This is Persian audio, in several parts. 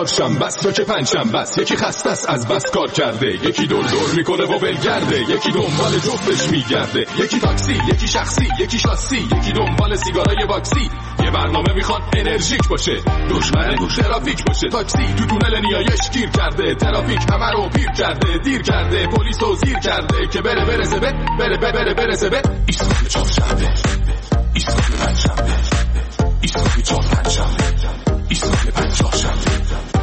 چهارشنبه است تا که پنجشنبه است. یکی خسته است از بس کار کرده، یکی دور میکنه و ولگرده، یکی دنبال جفتش میگرده، یکی تاکسی، یکی شخصی، یکی شاسی، یکی دنبال سیگارای واکسی. یه برنامه میخواد انرژیک باشه، دشمن ترافیک باشه. تاکسی تو تونل نیایش گیر کرده، ترافیک همه رو پیر کرده، دیر کرده، پلیس رو زیر کرده که برسه به ایستگاه چهارشنبه، ایستگاه پنجشنبه، ایستگاه چهارشنبه، ایستگاه پنجشنبه.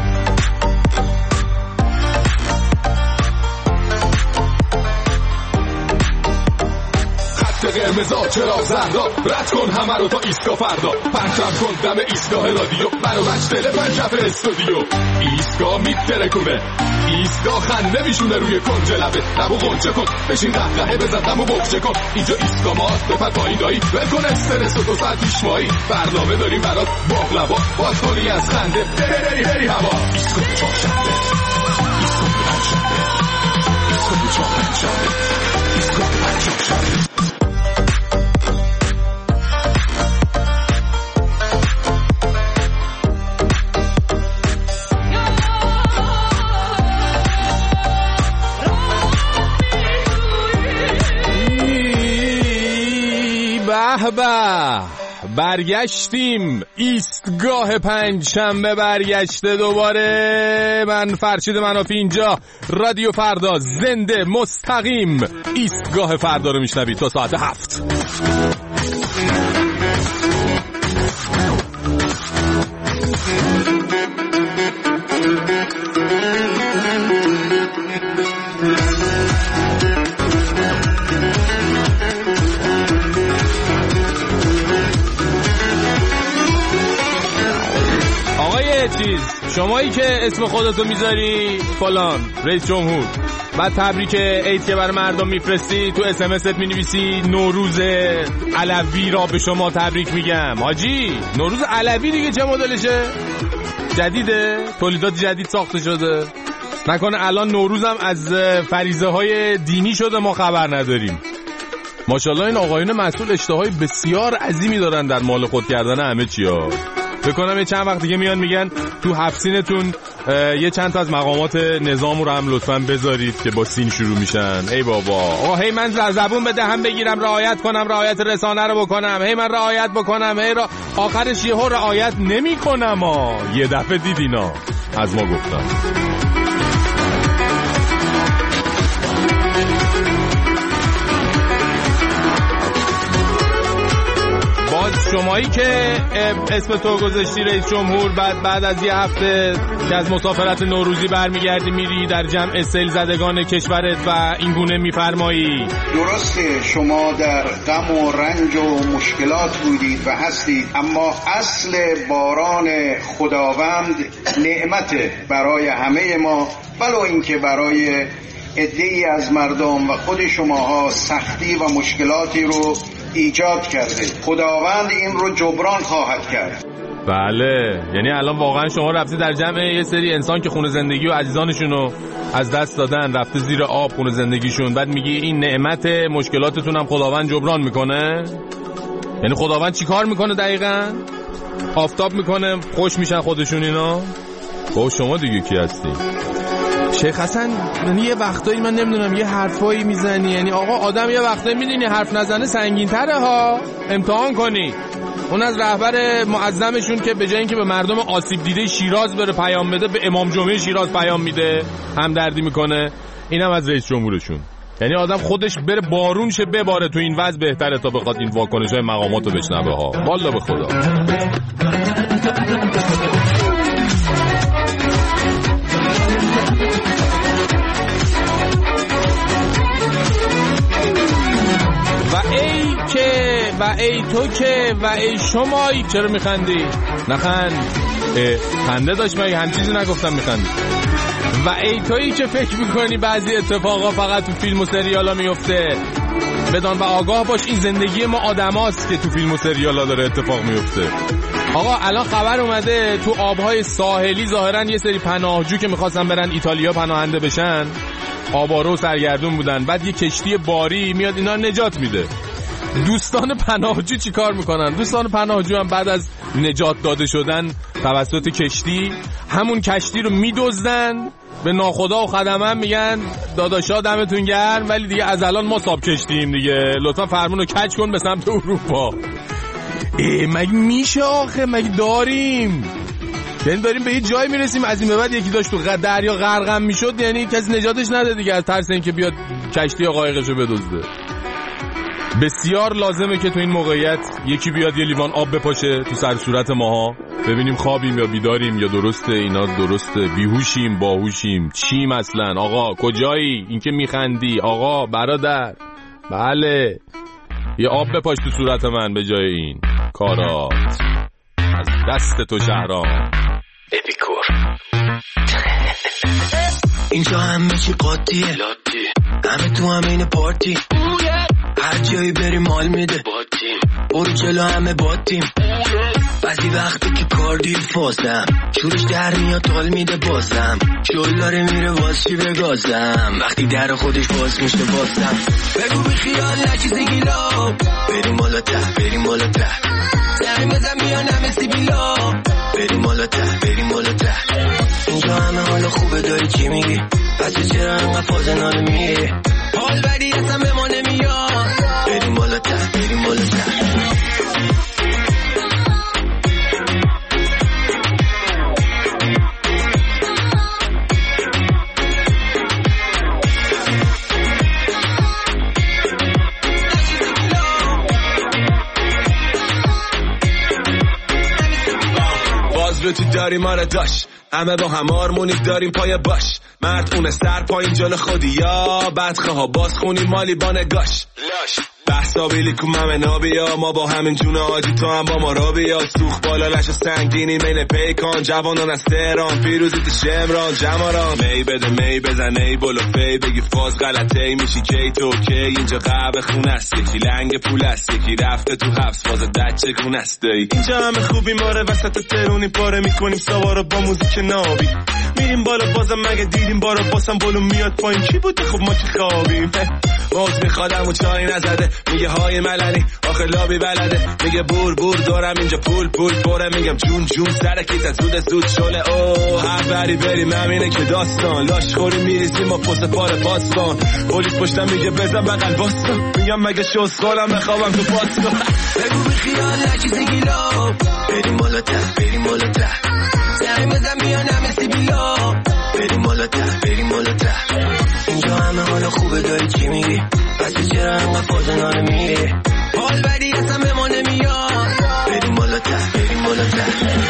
قرمزا چرا زردا، رد کن همه رو تا ایستگاه فردا. پرچم کن دم ایستگاه رادیو، برو بچ دل پنجف استودیو. ایستگاه میترکونه، ایستگاه خنده میشونه روی کنج لبه. لبو غنچه کن، بشین قهقهه بزن، دمو بغچه کن. اینجا ایستگاه ماست، بپر پایین دایی، ول کن استرس و 2 ساعت پیشمایی. برنامه داریم برات باقلوا، باز کنی از خنده بری هوا. ایستگاه چهارشنبه، ایستگاه پنجشنبه، ایستگاه چهارشنبه، ایستگاه پنجشنبه. به برگشتیم، ایستگاه پنجشنبه برگشته دوباره. من فرشید منافی اینجا، رادیو فردا، زنده مستقیم. ایستگاه فردا رو میشنوید تا ساعت 7. شمایی که اسم خودتو میذاری فلان رئیس جمهور، بعد تبریک عید که برای مردم میفرستی، تو اس ام اس مینویسی نوروز علوی را به شما تبریک میگم. حاجی نوروز علوی دیگه چه مدلشه؟ جدیده؟ تولیدات جدید ساخته شده؟ نکنه الان نوروزم از فریضه های دینی شده ما خبر نداریم؟ ماشاءالله این آقایون مسئول اشتهای بسیار عظیمی دارن در مال خود کردن همه چیا. بکنم یه چند وقت دیگه میان میگن تو هفت‌سینتون یه چند تا از مقامات نظام رو هم لطفاً بذارید که با سین شروع میشن. ای بابا آقا هی من زبون به دهن بگیرم رعایت کنم، رعایت رسانه رو بکنم، هی من رعایت بکنم، هی آخرش یهو رعایت نمی‌کنم. یه دفعه دیدینا از ما گفتن. شمایی که اسم تو گذاشتی رئیس جمهور، بعد از یه هفته که از مسافرت نوروزی برمیگردی میری در جمع سیل زدگان کشورت و این گونه میفرمایی درسته شما در غم و رنج و مشکلات بودید و هستید، اما اصل باران خداوند نعمت برای همه ما، ولو اینکه برای عده‌ای از مردم و خود شماها سختی و مشکلاتی رو ایجاد کرده. خداوند این رو جبران خواهد کرد. بله، یعنی الان واقعا شما رفتی در جمع یه سری انسان که خونه زندگی و عزیزانشون رو از دست دادن، رفته زیر آب خونه زندگیشون، بعد میگی این نعمت مشکلاتتون هم خداوند جبران میکنه؟ یعنی خداوند چی کار میکنه دقیقاً؟ آفتاب میکنه خوش میشن خودشون اینا؟ با شما دیگه کی هستی؟ شیخ حسن یعنی یه وقتایی من نمیدونم یه حرفایی میزنی، یعنی آقا آدم یه وقتایی میدونی حرف نزنه سنگین تره ها، امتحان کنی. اون از رهبر معظمشون که به جای اینکه به مردم آسیب دیده شیراز بره پیام بده، به امام جمعه شیراز پیام میده، همدردی میکنه. اینم از رئیس جمهورشون. یعنی آدم خودش بره بارون شه بباره تو این وضع بهتره تا بخواد این واکنش‌های مقاماتو بشنوه ها. والله به خدا. و ای تو که و ای شمایی. چرا میخندی؟ نخند. خنده داشت، من هم چیزی نگفتم میخندی. و ای تویی که فکر میکنی بعضی اتفاقا فقط تو فیلم و سریالا میفته، بدان و آگاه باش این زندگی ما آدماست که تو فیلم و سریالا داره اتفاق میفته. آقا الان خبر اومده تو آبهای ساحلی ظاهرا یه سری پناهجو که میخواستن برن ایتالیا پناهنده بشن، آبارو سرگردون بودن، بعد یه کشتی باری میاد اینا نجات میده. دوستان پناهجو چی کار میکنن؟ دوستان پناهجو هم بعد از نجات داده شدن توسط کشتی، همون کشتی رو میدزدن، به ناخدا و خدمه میگن داداشا دمتون گرم، ولی دیگه از الان ما ساب کشتیم دیگه، لطفا فرمونو کج کن به سمت اروپا. مگه میشه آخه؟ مگه داریم؟ یعنی داریم به یه جای میرسیم از این به بعد یکی داشت تو دریا غرقم میشد، یعنی کسی نجاتش نده دیگه از ترس اینکه بیاد کشتی یا قایقشو بدزده. بسیار لازمه که تو این موقعیت یکی بیاد یه لیوان آب بپاشه تو سر صورت ماها، ببینیم خوابیم یا بیداریم یا درسته اینا درسته، بیهوشیم باهوشیم، چیم اصلا؟ آقا کجایی؟ این که میخندی آقا برادر؟ بله یه آب بپاش تو صورت من به جای این کارات. از دست تو شهرام اپیکور. اینجا همه چی قاطیه، همه تو همین پارتی، هر جایی بریم مال میده، برو جلو همه باتیم. بعضی وقتی که کار دیر فازم، شورش در میاد تال میده بازم، شل داره میره باز چی بگازم، وقتی در خودش باز میشه بازم. بگو بی خیال نچیزی گیلا، بریم بالا ته بریم بالا ته، زنگ بزن میان همه سیبیلا، بریم بالا ته بریم بالا ته. اینجا همه حالا خوبه داری چی میگی، بچه چرا انقدر فاز ناله میگی، حال بدی اصلا به ما نمیاد، بریم بالا ته بریم بالا ته. تو داریم آره داشت، همه با هم آرمونی داریم پای باش، مرد اونه سر پایین جلو خودی یا بدخه ها باز خونی مالی با نگاش لاش بحثا بیلی کو ممه نابیا، ما با همین جون آجی تو هم با ما را بیا، سوخ بالا لش و سنگینی مین پیکان، جوانان از تهران پیروزی تو شمران، جماران می بده می بزن ای بلو فی، بگی فاز غلطه ای میشی کی تو کی، اینجا قهوه خونه است، یکی لنگ پول است، یکی رفته تو حبس فاز دچه کون است ای. اینجا همه خوبی ماره وسط ترونی پاره میکنیم سوارو با موزیک نابی، میریم بالا بازم مگه دیدیم بارا باسم بالو میاد پایین، کی بوده خب ما که خوابیم، موز میخوادم و چای نزده، میگه های ملنی آخه لابی بلده، میگه بور بور دارم اینجا پول پول پره، میگم جون جون سرکیت زود شله، اوه هر بری بریم همینه که داستان، لاش خوری میریزیم ما پست پاره پاسبان، پلیس پشتم میگه بزن بغل باستان، میگم مگه شوز خالم بخوابم تو پاسبان. بگو بی خیال نچیزی گیلا، بریم بالا ته بریم بالا ته، زنگ بزن میان همه سیبیلا، بریم بالا ته بریم بالا ته. اینجا همه حالا خوبه داری چی میگی، بچه چرا انقدر فازه ناره میگی، حال بدی اصلا به ما نمیاد، بریم بالا ته بریم بالا ته.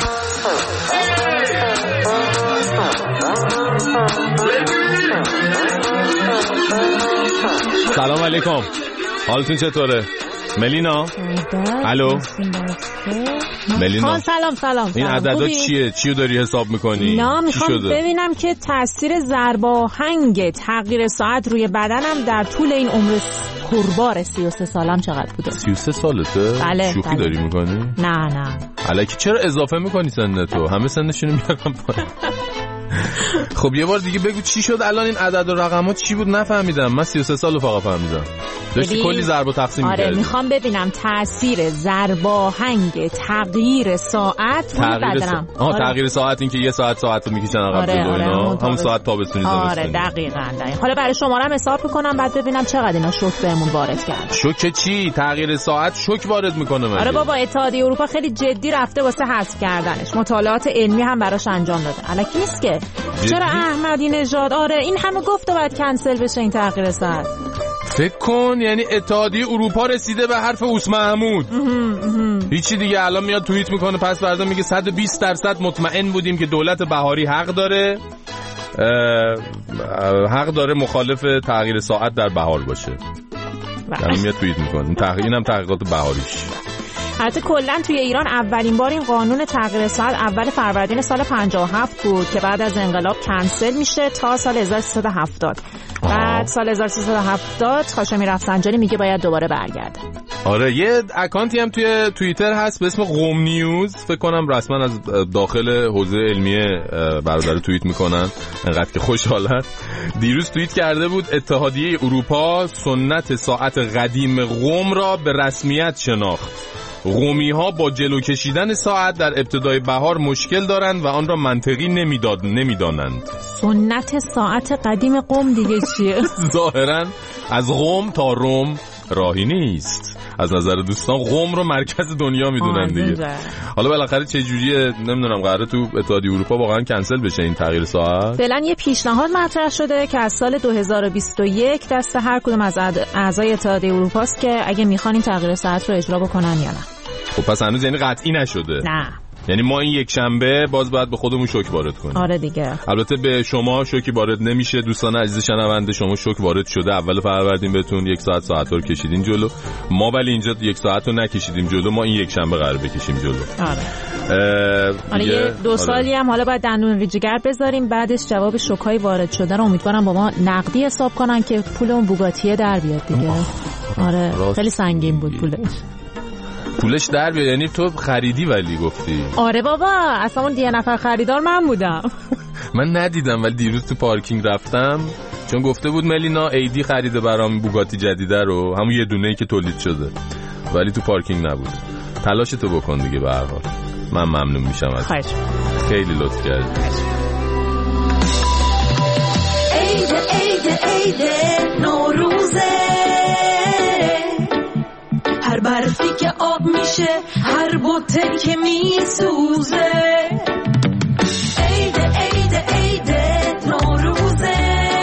سلام علیکم، حالتون چطوره؟ ملینا؟ الو ملینا، سلام. این عددا چیه؟ چیو داری حساب میکنی؟ نه میخوام ببینم که تاثیر ضرباهنگ تغییر ساعت روی بدنم در طول این عمر پربار 33 سالم چقدر بوده. 33 سالته؟ بله. شوخی داری میکنی؟ نه الکی چرا اضافه میکنی سنتو؟ همه سنشونو میارم پایین. خب یه بار دیگه بگو چی شد الان، این عدد و رقمات چی بود؟ نفهمیدم. من 33 سالو فقط فهمیدم. داشتی کلی ضرب و تقسیم می‌کردی. آره میخوام ببینم تاثیر ضرباهنگ تغییر ساعت روی بدنم. تغییر ساعت، این که یه ساعت رو میکشن عقب جلو اینا، همون ساعت تابستونی زمستونی. آره دقیقاً. حالا برای شمارم حساب میکنم بعد ببینم چقدر اینا شوک بهمون وارد کرد. شوک چی؟ تغییر ساعت شوک وارد میکنه مگه؟ آره بابا، اتحادیه اروپا خیلی جدی رفته واسه حذف کردنش. مطالعات علمی هم براش انجام داده. الکی نیست که. چرا احمدی نژاد این همه گفته باید کنسل بشه این تغییر ساعت. فکر کن یعنی اتحادیه اروپا رسیده به حرف اوس محمود. هیچی دیگه. الان میاد توییت میکنه پس فردا میگه 120% مطمئن بودیم که دولت بهاری حق داره مخالف تغییر ساعت در بهار باشه. الان میاد توییت میکنه. اینم تحقیقات بهاریش. البته کلا توی ایران اولین بار این قانون تغییر ساعت اول فروردین سال 57 بود که بعد از انقلاب کنسل میشه تا سال 1370. بعد سال 1370 هاشمی رفسنجانی میگه باید دوباره برگرده. آره یه اکانتی هم توی توییتر هست به اسم قم نیوز، فکر کنم رسما از داخل حوزه علمی برادر توییت میکنن، انقدر که خوشحالن. دیروز توییت کرده بود اتحادیه اروپا سنت ساعت قدیم قم را به رسمیت شناخت. قمی‌ها با جلو کشیدن ساعت در ابتدای بهار مشکل دارند و آن را منطقی نمیدانند. سنت ساعت قدیم قم دیگه چیه؟ ظاهراً از قم تا روم راهی نیست. از نظر دوستان قم رو مرکز دنیا میدونن دیگه. حالا بالاخره چه جوریه نمیدونم، قراره تو اتحادیه اروپا واقعا کنسل بشه این تغییر ساعت؟ فعلا یه پیشنهاد مطرح شده که از سال 2021 دست هر کدوم از اعضای اتحادیه اروپا است که اگه میخوان این تغییر ساعت رو اجرا بکنن یا نه. خب پس هنوز یعنی قطعی نشده؟ نه، یعنی ما این یک شنبه باز باید به خودمون شوک وارد کنیم. آره دیگه. البته به شما شوکی وارد نمیشه دوستان عزیز شنونده، شما شوک وارد شده. اول فروردین بهتون 1 ساعت رو کشیدین جلو، ما ولی اینجا 1 ساعت رو نکشیدیم جلو، ما این یک شنبه قرار بکشیم جلو. آره. یه 2 سالی هم حالا باید دندون ریجگر بذاریم، بعدش جواب شوکای وارد شده رو امیدوارم با ما نقدی حساب کنن که پولمون بوگاتیه در بیاد دیگه. آره خیلی سنگین بود پولش در بیاد. یعنی تو خریدی ولی گفتی؟ آره بابا، اصلا اون 10 نفر خریدار من بودم. من ندیدم ولی دیروز تو پارکینگ رفتم چون گفته بود ملینا ایدی خریده برام بوگاتی جدیده رو، همون یه دونه‌ای که تولید شده، ولی تو پارکینگ نبود. تلاشتو بکن دیگه به هر حال. من ممنون میشم ازت. خیلی لطف کردی. عید نوروزه، هر برفی که آب میشه، هر بوته که میسوزه. عید نوروزه،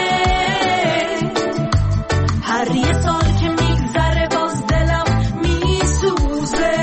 هر یه سال که میگذره باز دلم میسوزه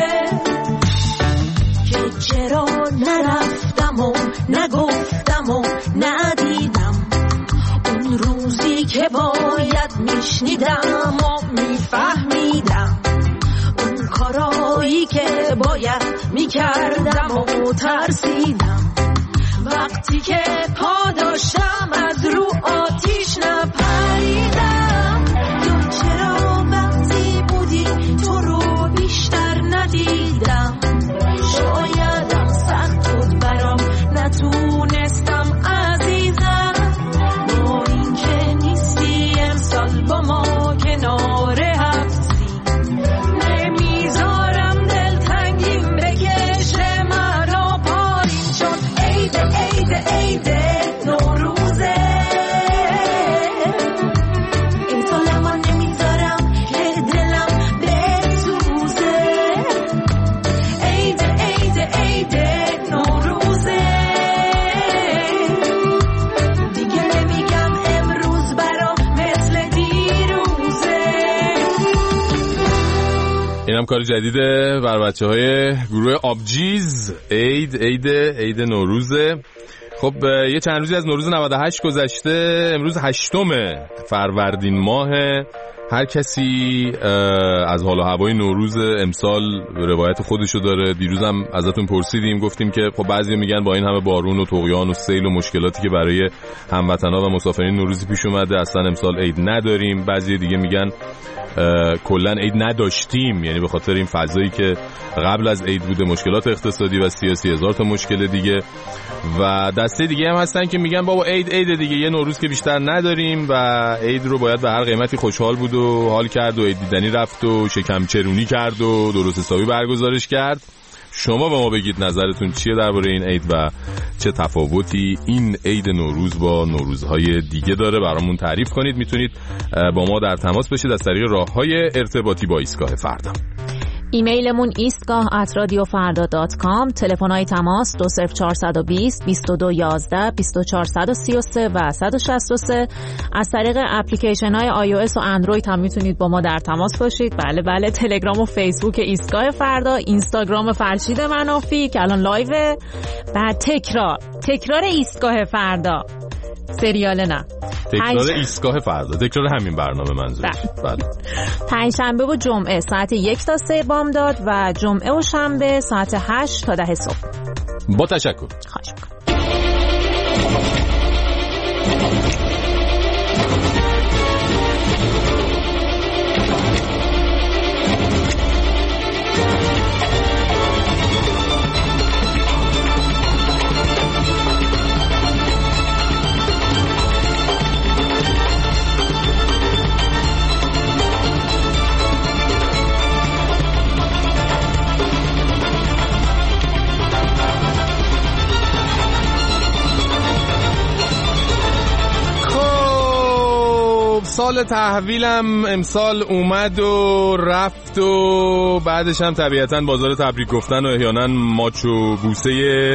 که چرا نرفتم و نگفتم و ندیدم اون روزی که باید میشنیدم و میفهمیدم، اون کارایی که باید میکردم و ترسیدم، وقتی که پا داشتم از رو آتیش نپریدم. یا چرا وقتی بودی تو رو بیشتر ندیدم، شایدم سخت بود برام نتونستم عزیزم، با این که نیستی امسال با ما کنار هستی، نمیذارم دلتنگیم بکشه مرا پایین، چون عید نوروزه، این سال من نمیذارم که دلم بسوزه. عید نوروزه، دیگه نمیگم امروز برام مثل دیروزه. اینم کار جدیده بر بچه‌های گروه آبجیز. عید نوروزه. خب یه چند روزی از نوروز 98 گذشته، امروز 8 فروردین ماهه. هر کسی از حال و هوای نوروز امسال روایت خودشو داره. دیروزم ازتون پرسیدیم، گفتیم که خب بعضی میگن با این همه بارون و طغیان و سیل و مشکلاتی که برای هموطن‌ها و مسافرین نوروزی پیش اومده اصلا امسال عید نداریم. بعضی دیگه میگن کلن عید نداشتیم، یعنی به خاطر این فضایی که قبل از عید بوده، مشکلات اقتصادی و سیاسی، هزار تا مشکل دیگه. و دسته دیگه هم هستن که میگن بابا عید دیگه، یه نوروز که بیشتر نداریم و عید رو باید به هر قیمتی خوشحال بود و حال کرد و عید دیدنی رفت و شکم چرونی کرد و درست حسابی برگزارش کرد. شما به ما بگید نظرتون چیه درباره این عید و چه تفاوتی این عید نوروز با نوروزهای دیگه داره، برامون تعریف کنید. میتونید با ما در تماس بشید از طریق راههای ارتباطی با ایستگاه فردا. ایمیلمون eastgah@radiofarda.com، تلفن‌های تماس 20420 2211 2433 و 163. از طریق اپلیکیشن‌های iOS و اندروید هم میتونید با ما در تماس باشید. بله، تلگرام و فیسبوک ایستگاه فردا، اینستاگرام فرشید منافی که الان لایوه، و تکرار ایستگاه فردا، سریال نه، تکرار ایستگاه فردا، تکرار همین برنامه منظور. بله. پنجشنبه و جمعه ساعت 1 تا 3 بامداد و جمعه و شنبه ساعت 8 تا 10 صبح. با تشکر. خواهش می‌کنم. سال تحویلم امسال اومد و رفت و بعدش هم طبیعتاً بازار تبریک گفتن و احیانا ماچ و بوسه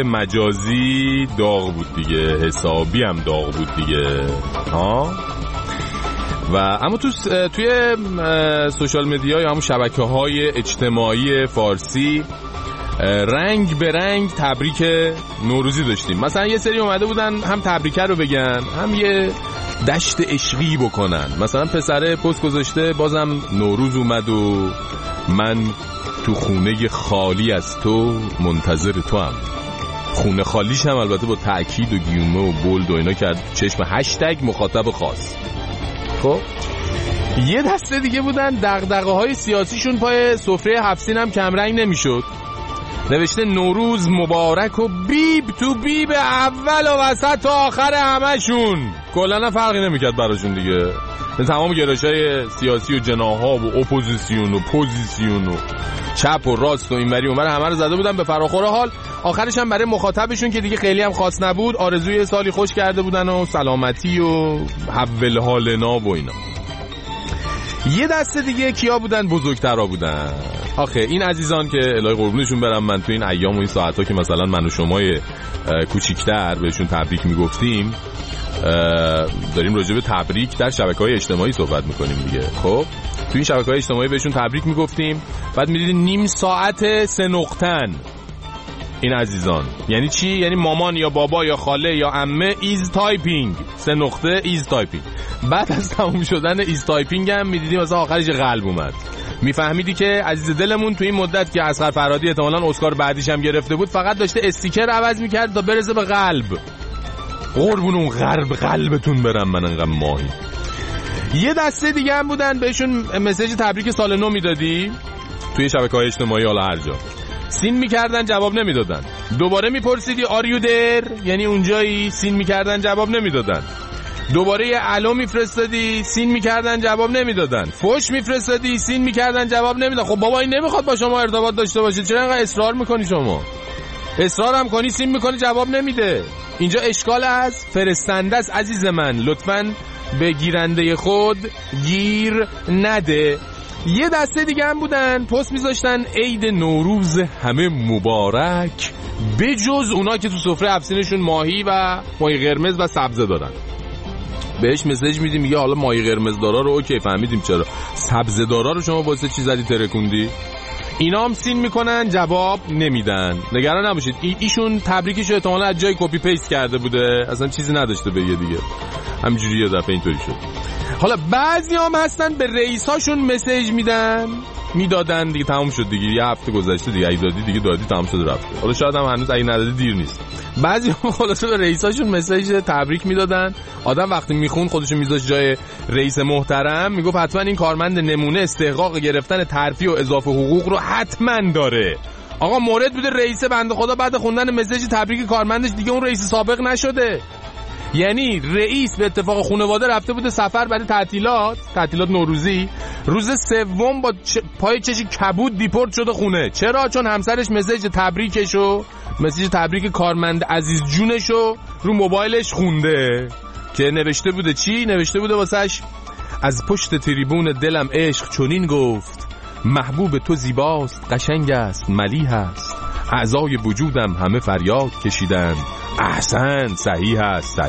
مجازی داغ بود دیگه، حسابی هم داغ بود دیگه ها. و اما توی سوشال مدیا یا همون شبکه‌های اجتماعی فارسی رنگ به رنگ تبریک نوروزی داشتیم. مثلا یه سری اومده بودن هم تبریکه رو بگن هم یه دشت عشقی بکنن. مثلا پسره پست گذاشته بازم نوروز اومد و من تو خونه خالی از تو منتظر تو هم. خونه خالیش هم البته با تأکید و گیومه و بولد و اینا کرد چشم هشتگ مخاطب خاص. خب یه دسته دیگه بودن دغدغه های سیاسیشون پای سفره هفسین هم کمرنگ نمیشد. نوشته نوروز مبارک و بیب تو بیب اول و وسط تا آخر همشون. کلن فرقی نمیکرد براشون دیگه. تمام گرایش‌های سیاسی و جناح‌ها و اپوزیسیون و پوزیسیون و چپ و راست و اینوری اونور همه رو زده بودن به فراخور حال. آخرش هم برای مخاطبشون که دیگه خیلی هم خاص نبود آرزوی سالی خوش کرده بودن و سلامتی و حول حالنا و اینا. یه دسته دیگه کیا بودن؟ بزرگترا بودن. آخه این عزیزان که الهی قربونشون برم، من تو این ایام و این ساعت‌ها که مثلا من و شمای کوچیک‌تر بهشون تبریک میگفتیم داریم راجع به تبریک در شبکه‌های اجتماعی صحبت میکنیم دیگه. خب تو این شبکه‌های اجتماعی بهشون تبریک میگفتیم، بعد می‌دیدین نیم ساعت 3 نقطه‌ن این عزیزان. یعنی چی؟ یعنی مامان یا بابا یا خاله یا عمه ایز تایپینگ، 3 نقطه ایز تایپینگ. بعد از تموم شدن ایز تایپینگ هم می‌دیدیم مثلا آخرش قلب اومد. میفهمیدی که عزیز دلمون تو این مدت که اصغر فرهادی احتمالاً اسکار بعدیش هم گرفته بود فقط داشته استیکر عوض می‌کرد تا برسه به قلب. قربون اون قلبتون برم من انقدر ماهی. یه دسته دیگه هم بودن بهشون مسیج تبریک سال نو میدادی توی شبکه‌های اجتماعی حالا هر جا. سین میکردن جواب نمیدادن. دوباره میپرسیدی آر یو در، یعنی اونجایی، سین میکردن جواب نمیدادن. دوباره یه الو میفرستادی سین میکردن جواب نمیدادن. فوش میفرستادی سین میکردن جواب نمیدادن. خب بابا این نمیخواد با شما ارتباط داشته باشه، چرا انقدر اصرار میکنی؟ شما اصرار هم کنی سین میکنی جواب نمیده. اینجا اشکال از فرستنده است عزیز من، لطفاً به گیرنده خود گیر نده. یه دسته دیگه هم بودن پست میذاشتن عید نوروز همه مبارک، بجز اونا که تو سفره افسینشون ماهی و ماهی قرمز و سبزه دارن. بهش مسیج میدیم میگه حالا ماهی قرمز دارا رو اوکی فهمیدیم، چرا سبزه دارا رو شما واسه چی زدی ترکوندی؟ اینا هم سین میکنن جواب نمیدن. نگران نباشید ایشون تبریکشو احتمالاً از جای کپی پیست کرده بوده، اصلا چیزی نداشته بگه دیگه، همینجوری یه دفعه اینطوری شد. حالا بعضی هم هستن به رئیساشون مسیج میدادن دیگه، تمام شد دیگه، یه هفته گذشته دیگه، اگه دادی دیگه دادی، تمام شد رفته. حالا شاید هم هنوز اگه ندادی دیر نیست. بعضی هم خلاصه به رئیساشون مسیج تبریک میدادن. آدم وقتی میخون خودشو میذاشت جای رئیس محترم، میگفت حتما این کارمند نمونه استحقاق گرفتن ترفیع و اضافه حقوق رو حتما داره. آقا مورد بوده رئیس بنده خدا بعد خوندن مسیج تبریک کارمندش دیگه اون رئیس سابق نشده. یعنی رئیس به اتفاق خانواده رفته بوده سفر برای تعطیلات نوروزی، روز سوم با پای چشی کبود دیپورت شده خونه. چرا؟ چون همسرش مسیج تبریک کارمند عزیز جونشو رو موبایلش خونده که نوشته بوده چی؟ نوشته بوده واسش از پشت تریبون دلم عشق چنین گفت، محبوب تو زیباست، قشنگ است، ملیح است، اعضای وجودم همه فریاد کشیدن، احسن، صحیح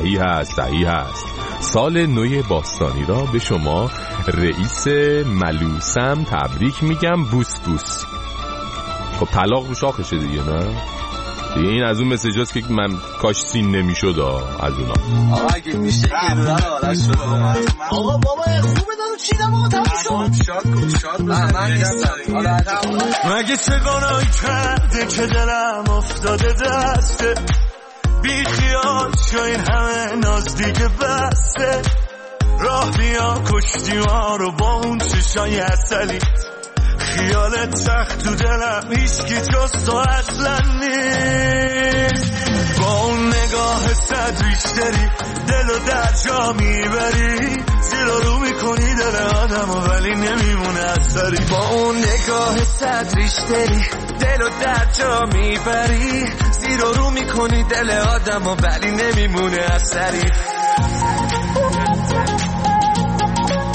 است. سال نو باستانی را به شما رئیس ملوسم تبریک میگم، بوس بوس. خب طلاق رو شاخشه دیگه، نه دیگه این از اون مسیجاست که من کاش سین نمیشد از اونا. آقا اگه میشه آقا بابا خوبه دارو چیدم آقا تموم شد. من نیستم مگه چگانایی کرده که دلم افتاده دسته، بی خیال شو این همه ناز دیگه بسته، راه بیا کشتی ما رو با اون چشای اصلی، خیالت سخت تو دلم هیچکی جز تو اصلا نیست، با اون نگاه صد ریشتری دلو در جا میبری، زیر رو میکنی دل آدمو ولی نمیمونه اثری، با اون نگاه صد ریشتری دلو در جا میبری، زیر رو میکنی دل آدمو ولی نمیمونه اثری.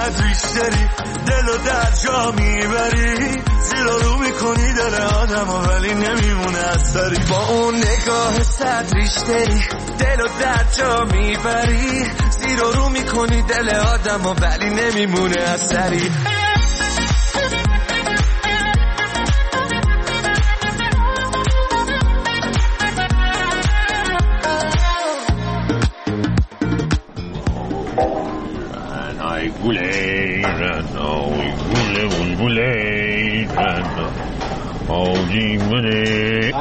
صد ریش داری دل و در جا میبری زیر و رو میکنی دل آدم ولی نمیمونه اثری با اون نگاه صد ریش داری دل و در جا میبری زیر و رو میکنی دل آدم ولی نمیمونه اثری گله رنای گله بلبله رنا آجی منه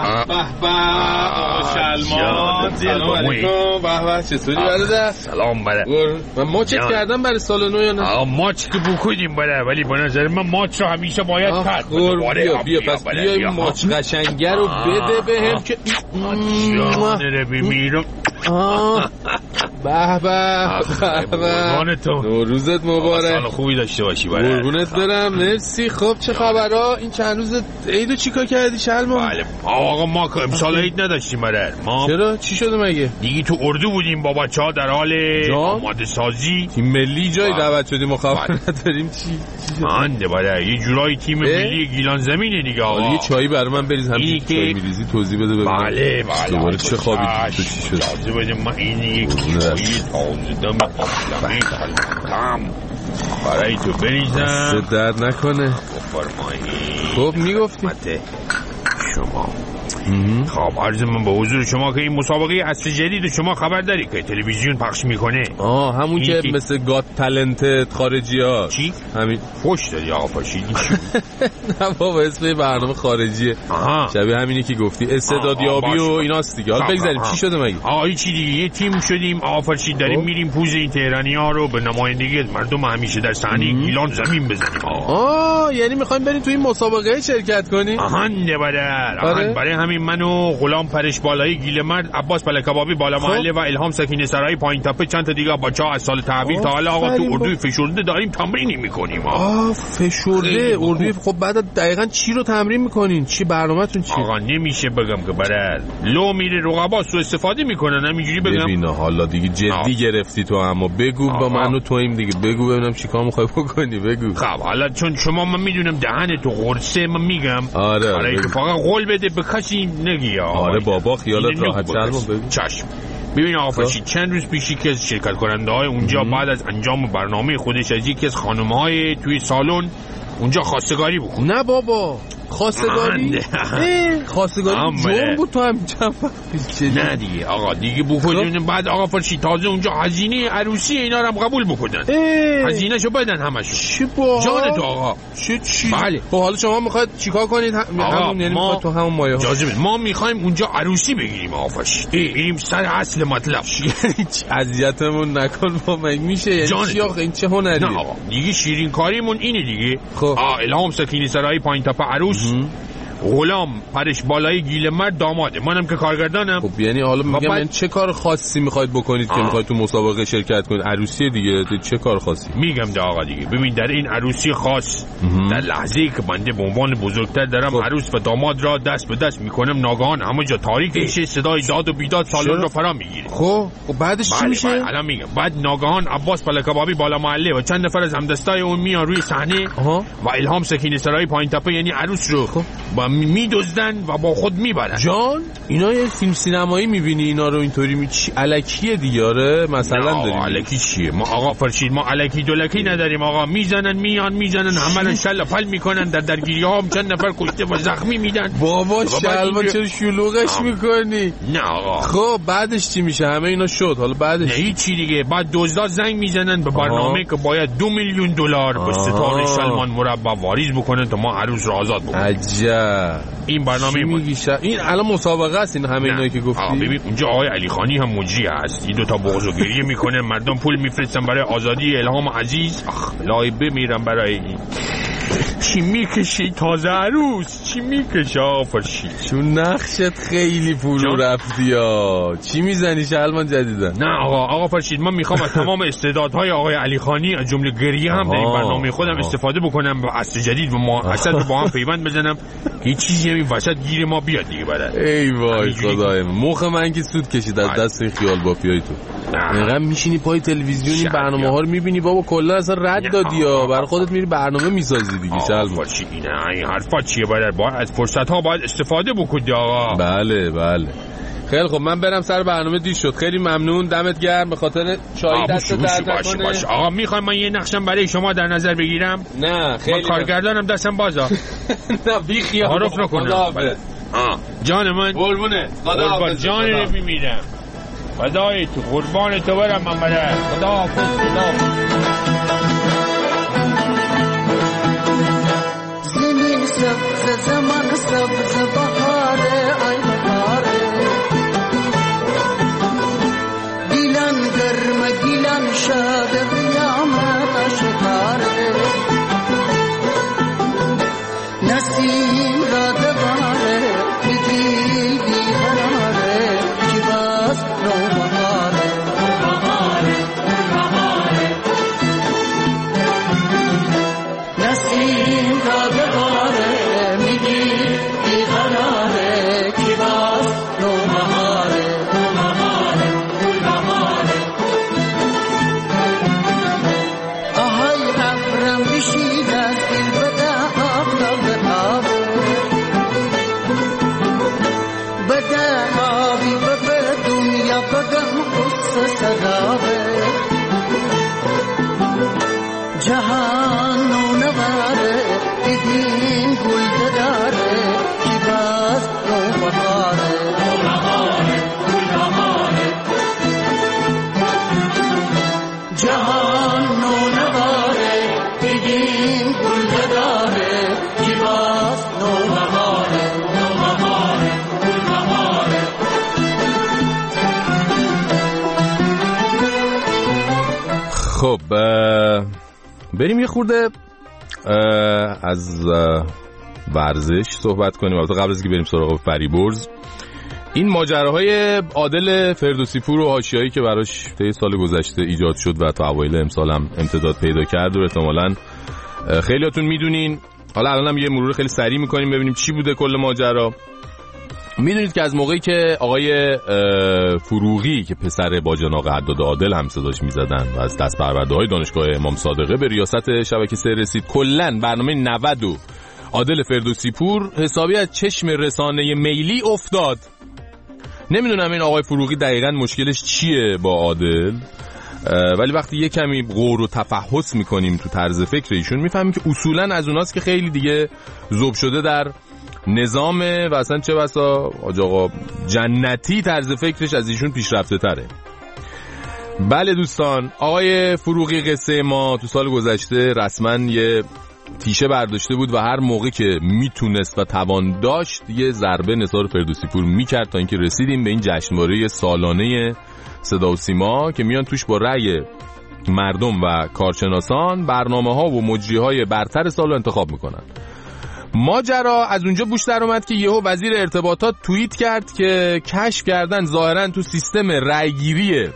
شلمان سلام علیکم. به چطوری برادر؟ سلام برادر. من ماچت کردم برای سال نو یا نه؟ ماچ که بکنیم برادر ولی به نظر من ماچ رو همیشه باید کرد. بیا پس بیا این ماچ قشنگه رو بده بهم که جان رو بمیرم. به به نوروزت مبارک. سال خوبی داشته باشی برادر. قربونت برم. مرسی. خب چه خبرها این چند روز عیدو چیکار کردی شلمان؟ بله آقا ما امسال عید نداشتیم برادر. ما چرا چی شده مگه؟ دیگه تو اردو بودیم با بچه‌ها در حال آماده سازی. تیم ملی جای دعوت شدیم خبر نداریم چی مانده برادر یه جورایی تیم ملی گیلان زمینه دیگه آقا. یه چایی برای من بریز همین چای میریزی توضیح بده ببینم. بله دوباره چه خوابی تو چی شد؟ لازم بده من این یک چایی تازه دم قابلمه کم برای تو بریزم درد نکنه. بفرمایید. خب میگفتی شما خب عرض من به حضور شما که این مسابقه اصل جدید شما خبر داری که تلویزیون پخش میکنه. همون که مثل گات تالنت خارجی ها. چی؟ همین خوش داری آقا پاشید. نه بابا اسم برنامه خارجیه. شبیه همینی که گفتی استعدادیابی و ایناست دیگه. حالا بگذاریم چی شده مگه؟ آقا چی دیگه یه تیم شدیم آقا فرشید داریم میریم پوز این تهرانی ها رو به نمایندگی مردم همیشه در صحنه گیلان زمین بزنیم. یعنی میخوایم بریم تو این مسابقه شرکت کنیم؟ نه برای همین من و غلام پرش بالایی گیل مرد عباس بلکبابی بالا محله و الهام سکینه سرایی پایین تپه چند تا دیگه بچه‌ها از سال تحویل تا حالا آقا تو اردوی فشرده داریم تمرینی میکنیم. فشرده اردوی. خب بعد دقیقاً چی رو تمرین میکنین؟ چی برنامه‌تون چیه؟ آقا نمیشه بگم که برات لو میره رقبا سو استفاده میکنن همینجوری بگم. ببین حالا دیگه جدی گرفتی تو اما بگو با من و تویم دیگه بگو ببینم چیکار میخوای بکنی بگو. خب حالا چون شما من میدونم دهن تو قرصه من میگم. آره که فقط قول بده به کسی نگی. آره بابا خیالت راحت شد. بگو. چشم. ببین آقا فرشید چند روز پیشی که از شرکت کننده های اونجا بعد از انجام برنامه خودش از یکی از خانم های توی سالن اونجا خواستگاری بکن. نه بابا خواستگاری؟ خواستگاری جون بود تو هم نه دیگه آقا دیگه بکنیم. بعد آقا فرشید تازه اونجا هزینه عروسی اینا رو هم قبول بکنن. هزینه شو بدن همشون. چی با جان تو آقا چی؟ بله. خب حالا شما میخواید چیکار کنید؟ همون یعنی میخواید تو همون مایه جاذبه ما میخوایم اونجا عروسی بگیریم آقا فرشید. بریم سر اصل مطلب. اذیتمون نکن با من میشه یعنی چی آخه این چه هنریه؟ نه آقا دیگه شیرین کاریمون اینه دیگه. خب الهام سکینه سرایی پایین تپه عروس غلام پرش بالای گیل مرد داماده منم که کارگردانم. خب یعنی حالا میگم این چه کار خاصی میخواید بکنید که میخواید تو مسابقه شرکت کنید؟ عروسی دیگه چه کار خاصی؟ میگم ده آقا دیگه ببین در این عروسی خاص در لحظه‌ای که بنده به عنوان بزرگتر دارم عروس و داماد را دست به دست میکنم ناگهان همه جا تاریک میشه صدای داد و بیداد سالن رو فرا میگیره. خب بعدش چی میشه؟ الان میگم بعد ناگهان عباس بلکبابی بالا محله و چند نفر از همدستای اون میان روی صحنه و الهام سکینه سرایی پایین تپه یعنی عروس رو با میدزدن و با خود میبرن. جان اینا یه فیلم سینمایی میبینی اینا رو اینطوری چی الکیه دیاره مثلا داریم؟ الکی چیه؟ ما آقا فرشید ما الکی دولکی نداریم آقا. میزنن میزنن همه شل پل میکنن در درگیری ها هم چند نفر کشته و زخمی میدن. بابا شلما چرا شلوغش میکنی؟ نه آقا. خب بعدش چی میشه؟ همه اینا شد حالا بعدش نه چی دیگه؟ بعد دزدا زنگ میزنن به برنامه که باید $2 میلیون به ستاره شلمان مربع واریز بکنن تا ما عروس رو آزاد بکنیم. عجب. این برنامه این الان مسابقه است این همه اینایی که گفتی. ببین اونجا آقای علی خانی هم مجری هست. این دو تا بغض و گریه میکنه مردم پول میفرستن برای آزادی الهام عزیز. لای بمیرم برای این. چی میکشی تازه عروس؟ چی میکشه فرشید؟ چون نقشت خیلی فرو رفتی ها. چی میزنی شلمان جدیدن؟ نه آقا فرشید من میخوام از تمام استعدادهای آقای علی خانی از جمله گریه هم در این برنامه خودم استفاده بکنم و اصل جدید و ما اصل رو با هم پیوند بزنم هیچ چیزی همین وسط گیر ما بیاد دیگه بدن. ای وای خدای مخ من که سود کشید از دست این خیال بافیای تو. اینقدر میشینی پای تلویزیونی برنامه ها رو میبینی بابا کلا اصلا رد دادی یا برای خودت میری برنامه میسازی دیگه. شلم باشی این حرفا چیه بدن؟ باید از فرصت ها باید استفاده بکنی آقا. بله خیلی خب من برم سر برنامه دیر شد. خیلی ممنون دمت گرم به خاطر چای دست درد نکنه. باش. آقا میخوام من یه نقشم برای شما در نظر بگیرم؟ نه خیلی من کارگردانم دستم بازا. نه بی خیال تعارف نکنم. جان من قربونه خداحافظ. جان رو میمیرم فدای تو قربان تو برم من بره. خداحافظ. زمین سبز زمان سبز بهاره ای بهاره گیلان گرم گیلان شاد قیامت اشکاره نسیم را دباره دل بیقراره که باز نوبهاره نسیم را دباره میگی بیقراره که باز نوبهاره آهای ابرم بشید از دل بده آفتاب آبه بده آبی به دنیا بگم قصه سرابه جهان نونواره دیدین گل داره که باز نوبهاره جهان نونواره دیدین گل داره که باز نوبهاره خب بریم یه خورده از ورزش صحبت کنیم. البته قبل از اینکه بریم سراغ فریبرز این ماجراهای عادل فردوسی پور و حاشیه‌ای که براش طی سال گذشته ایجاد شد و تا اوایل امسال هم امتداد پیدا کرد و احتمالاً خیلیاتون میدونین. حالا الانم یه مرور خیلی سریع میکنیم ببینیم چی بوده کل ماجرا. میدونید که از موقعی که آقای فروغی که پسر باجناق حداد عادل هم صداش میزدن و از دست پرورده‌های دانشگاه امام صادقه به ریاست شبکه 3 رسید، کلاً برنامه 90 و عادل فردوسی پور حسابی از چشم رسانه میلی افتاد. نمیدونم این آقای فروغی دقیقاً مشکلش چیه با عادل، ولی وقتی یه کمی غور و تفحص میکنیم تو طرز فکر ایشون میفهمیم که اصولاً از اوناست که خیلی دیگه ذوب شده در نظامه و اصلا چه بسا آقا جنتی طرز فکرش از ایشون پیشرفته تره. بله دوستان، آقای فروغی قصه ما تو سال گذشته رسما یه تیشه برداشته بود و هر موقع که میتونست و توان داشت یه ضربه نثار فردوسی پور میکرد تا اینکه رسیدیم به این جشنواره سالانه صدا و سیما که میان توش با رأی مردم و کارشناسان برنامه‌ها و مجریهای برتر سال رو انتخاب میکنن. ماجرا از اونجا بوش در اومد که یهو وزیر ارتباطات توییت کرد که کشف کردن ظاهرا تو سیستم رأیگیری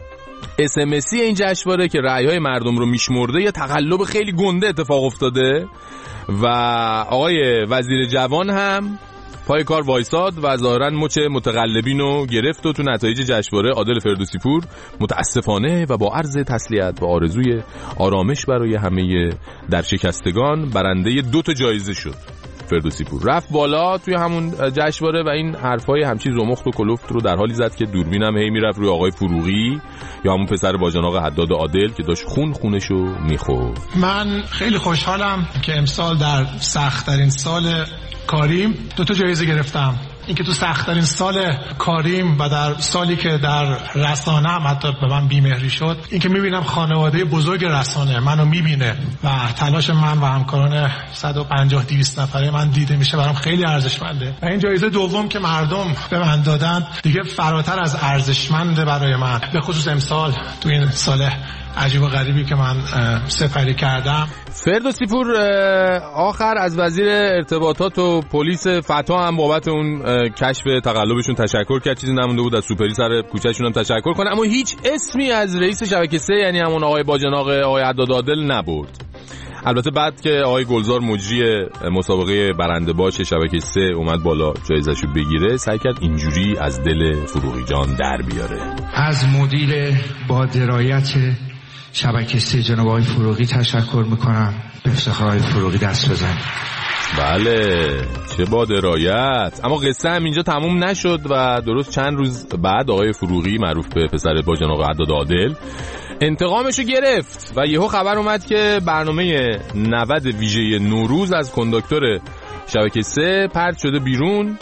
SMS این جشنواره که رأی‌های مردم رو میشمرده یه تقلب خیلی گنده اتفاق افتاده و آقای وزیر جوان هم پای کار وایساد و ظاهرا مچ متقلبین رو گرفت و تو نتایج جشنواره عادل فردوسی پور متاسفانه و با عرض تسلیت و آرزوی آرامش برای همه درشکستگان برنده 2 جایزه شد. فردوسی پور رفت بالا توی همون جشنواره و این حرفای همچین زمخت و کلفت رو در حالی زد که دوربینم هی میرفت روی آقای فروغی یا همون پسر باجناق حداد عادل که داشت خونشو میخورد. من خیلی خوشحالم که امسال در سخت‌ترین سال کاریم 2 جایزه گرفتم. اینکه تو سخت‌ترین سال کاریم و در سالی که در رسانه هم حتی به من بی‌مهری شد، اینکه می‌بینم خانواده بزرگ رسانه منو می‌بینه و تلاش من و همکاران 150-200 نفره من دیده میشه برام خیلی ارزشمنده. و این جایزه دوم که مردم به من دادن دیگه فراتر از ارزشمنده برای من، به خصوص امسال تو این سال عجیب و غریبی که من سپری کردم. فردوسی پور آخر از وزیر ارتباطات و پلیس فتا هم بابت اون کشف تقلبشون تشکر کرد. چیزی نمونده بود از سوپری سر کوچه‌شون هم تشکر کنه، اما هیچ اسمی از رئیس شبکه 3 یعنی همون آقای باجناق آقای حداد عادل نبرد. البته بعد که آقای گلزار مجری مسابقه برنده باش شبکه 3 اومد بالا جایزه‌شو بگیره، سعی کرد اینجوری از دل فروغی جان در بیاره. از مدیر با درایت شبکه 3 جناب آقای فروغی تشکر میکنم. به افتخار آقای فروغی دست بزن. بله چه با درایت. اما قصه هم اینجا تموم نشد و درست چند روز بعد آقای فروغی معروف به پسر با جناب عداد عادل انتقامشو گرفت و یهو خبر اومد که برنامه 90 ویژه نوروز از کنداکتور شبکه 3 پرت شده بیرون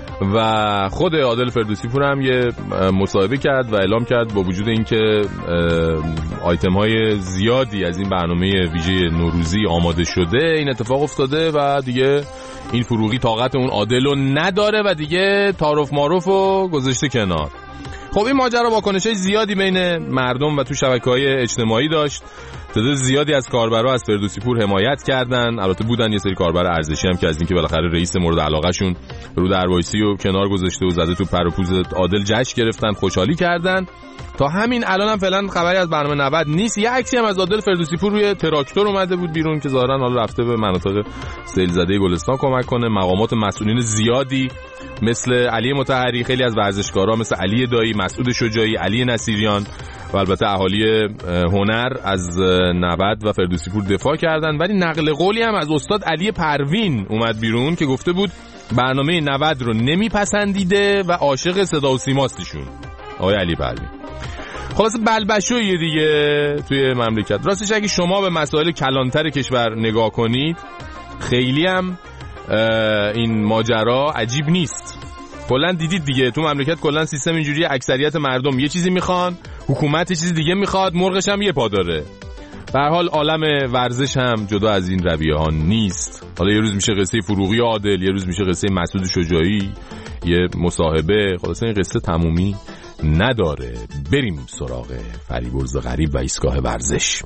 و خود عادل فردوسی پور هم یه مصاحبه کرد و اعلام کرد با وجود اینکه آیتم های زیادی از این برنامه ویژه نوروزی آماده شده این اتفاق افتاده و دیگه این فروغی طاقت اون عادل رو نداره و دیگه تعارف معروف رو گذاشته کنار. خب این ماجرا واکنش‌های زیادی بین مردم و تو شبکه‌های اجتماعی داشت. تعداد زیادی از کاربرا از فردوسی پور حمایت کردن. البته بودن یه سری کاربر ارزشی هم که از اینکه بالاخره رئیس مورد علاقه‌شون رو در وایسی و کنار گذاشته و زده تو پر و پوز عادل جشن گرفتن، خوشحالی کردن. تا همین الان هم فعلا خبری از برنامه 90 نیست. یه عکسی هم از عادل فردوسی پور روی تراکتور اومده بود بیرون که ظاهرا حالا رفته به مناطق سیل زده گلستان کمک کنه. مقامات مسئولین زیادی مثل علی مطهری، خیلی از ورزشکارا مثل علی دایی، مسعود شجاعی، علی نصیریان و البته اهالی هنر از 90 و فردوسی پور دفاع کردن. ولی نقل قولی هم از استاد علی پروین اومد بیرون که گفته بود برنامه 90 رو نمیپسندیده و عاشق صدا و سیماستشون. آقای علی پروین خلاص بلبشویه دیگه توی مملکت. راستش اگه شما به مسائل کلانتر کشور نگاه کنید خیلی هم این ماجرا عجیب نیست. کلا دیدید دیگه تو مملکت کلا سیستم اینجوریه، اکثریت مردم یه چیزی میخوان، حکومت یه چیزی دیگه میخواد، مرغش هم یه پا داره. به هر حال عالم ورزش هم جدا از این رویه ها نیست. حالا یه روز میشه قصه فروغی عادل، یه روز میشه قصه مسعود شجاعی، یه مصاحبه. خلاص این قصه تمومی نداره. بریم سراغ فریبرز غریب و ایستگاه ورزش.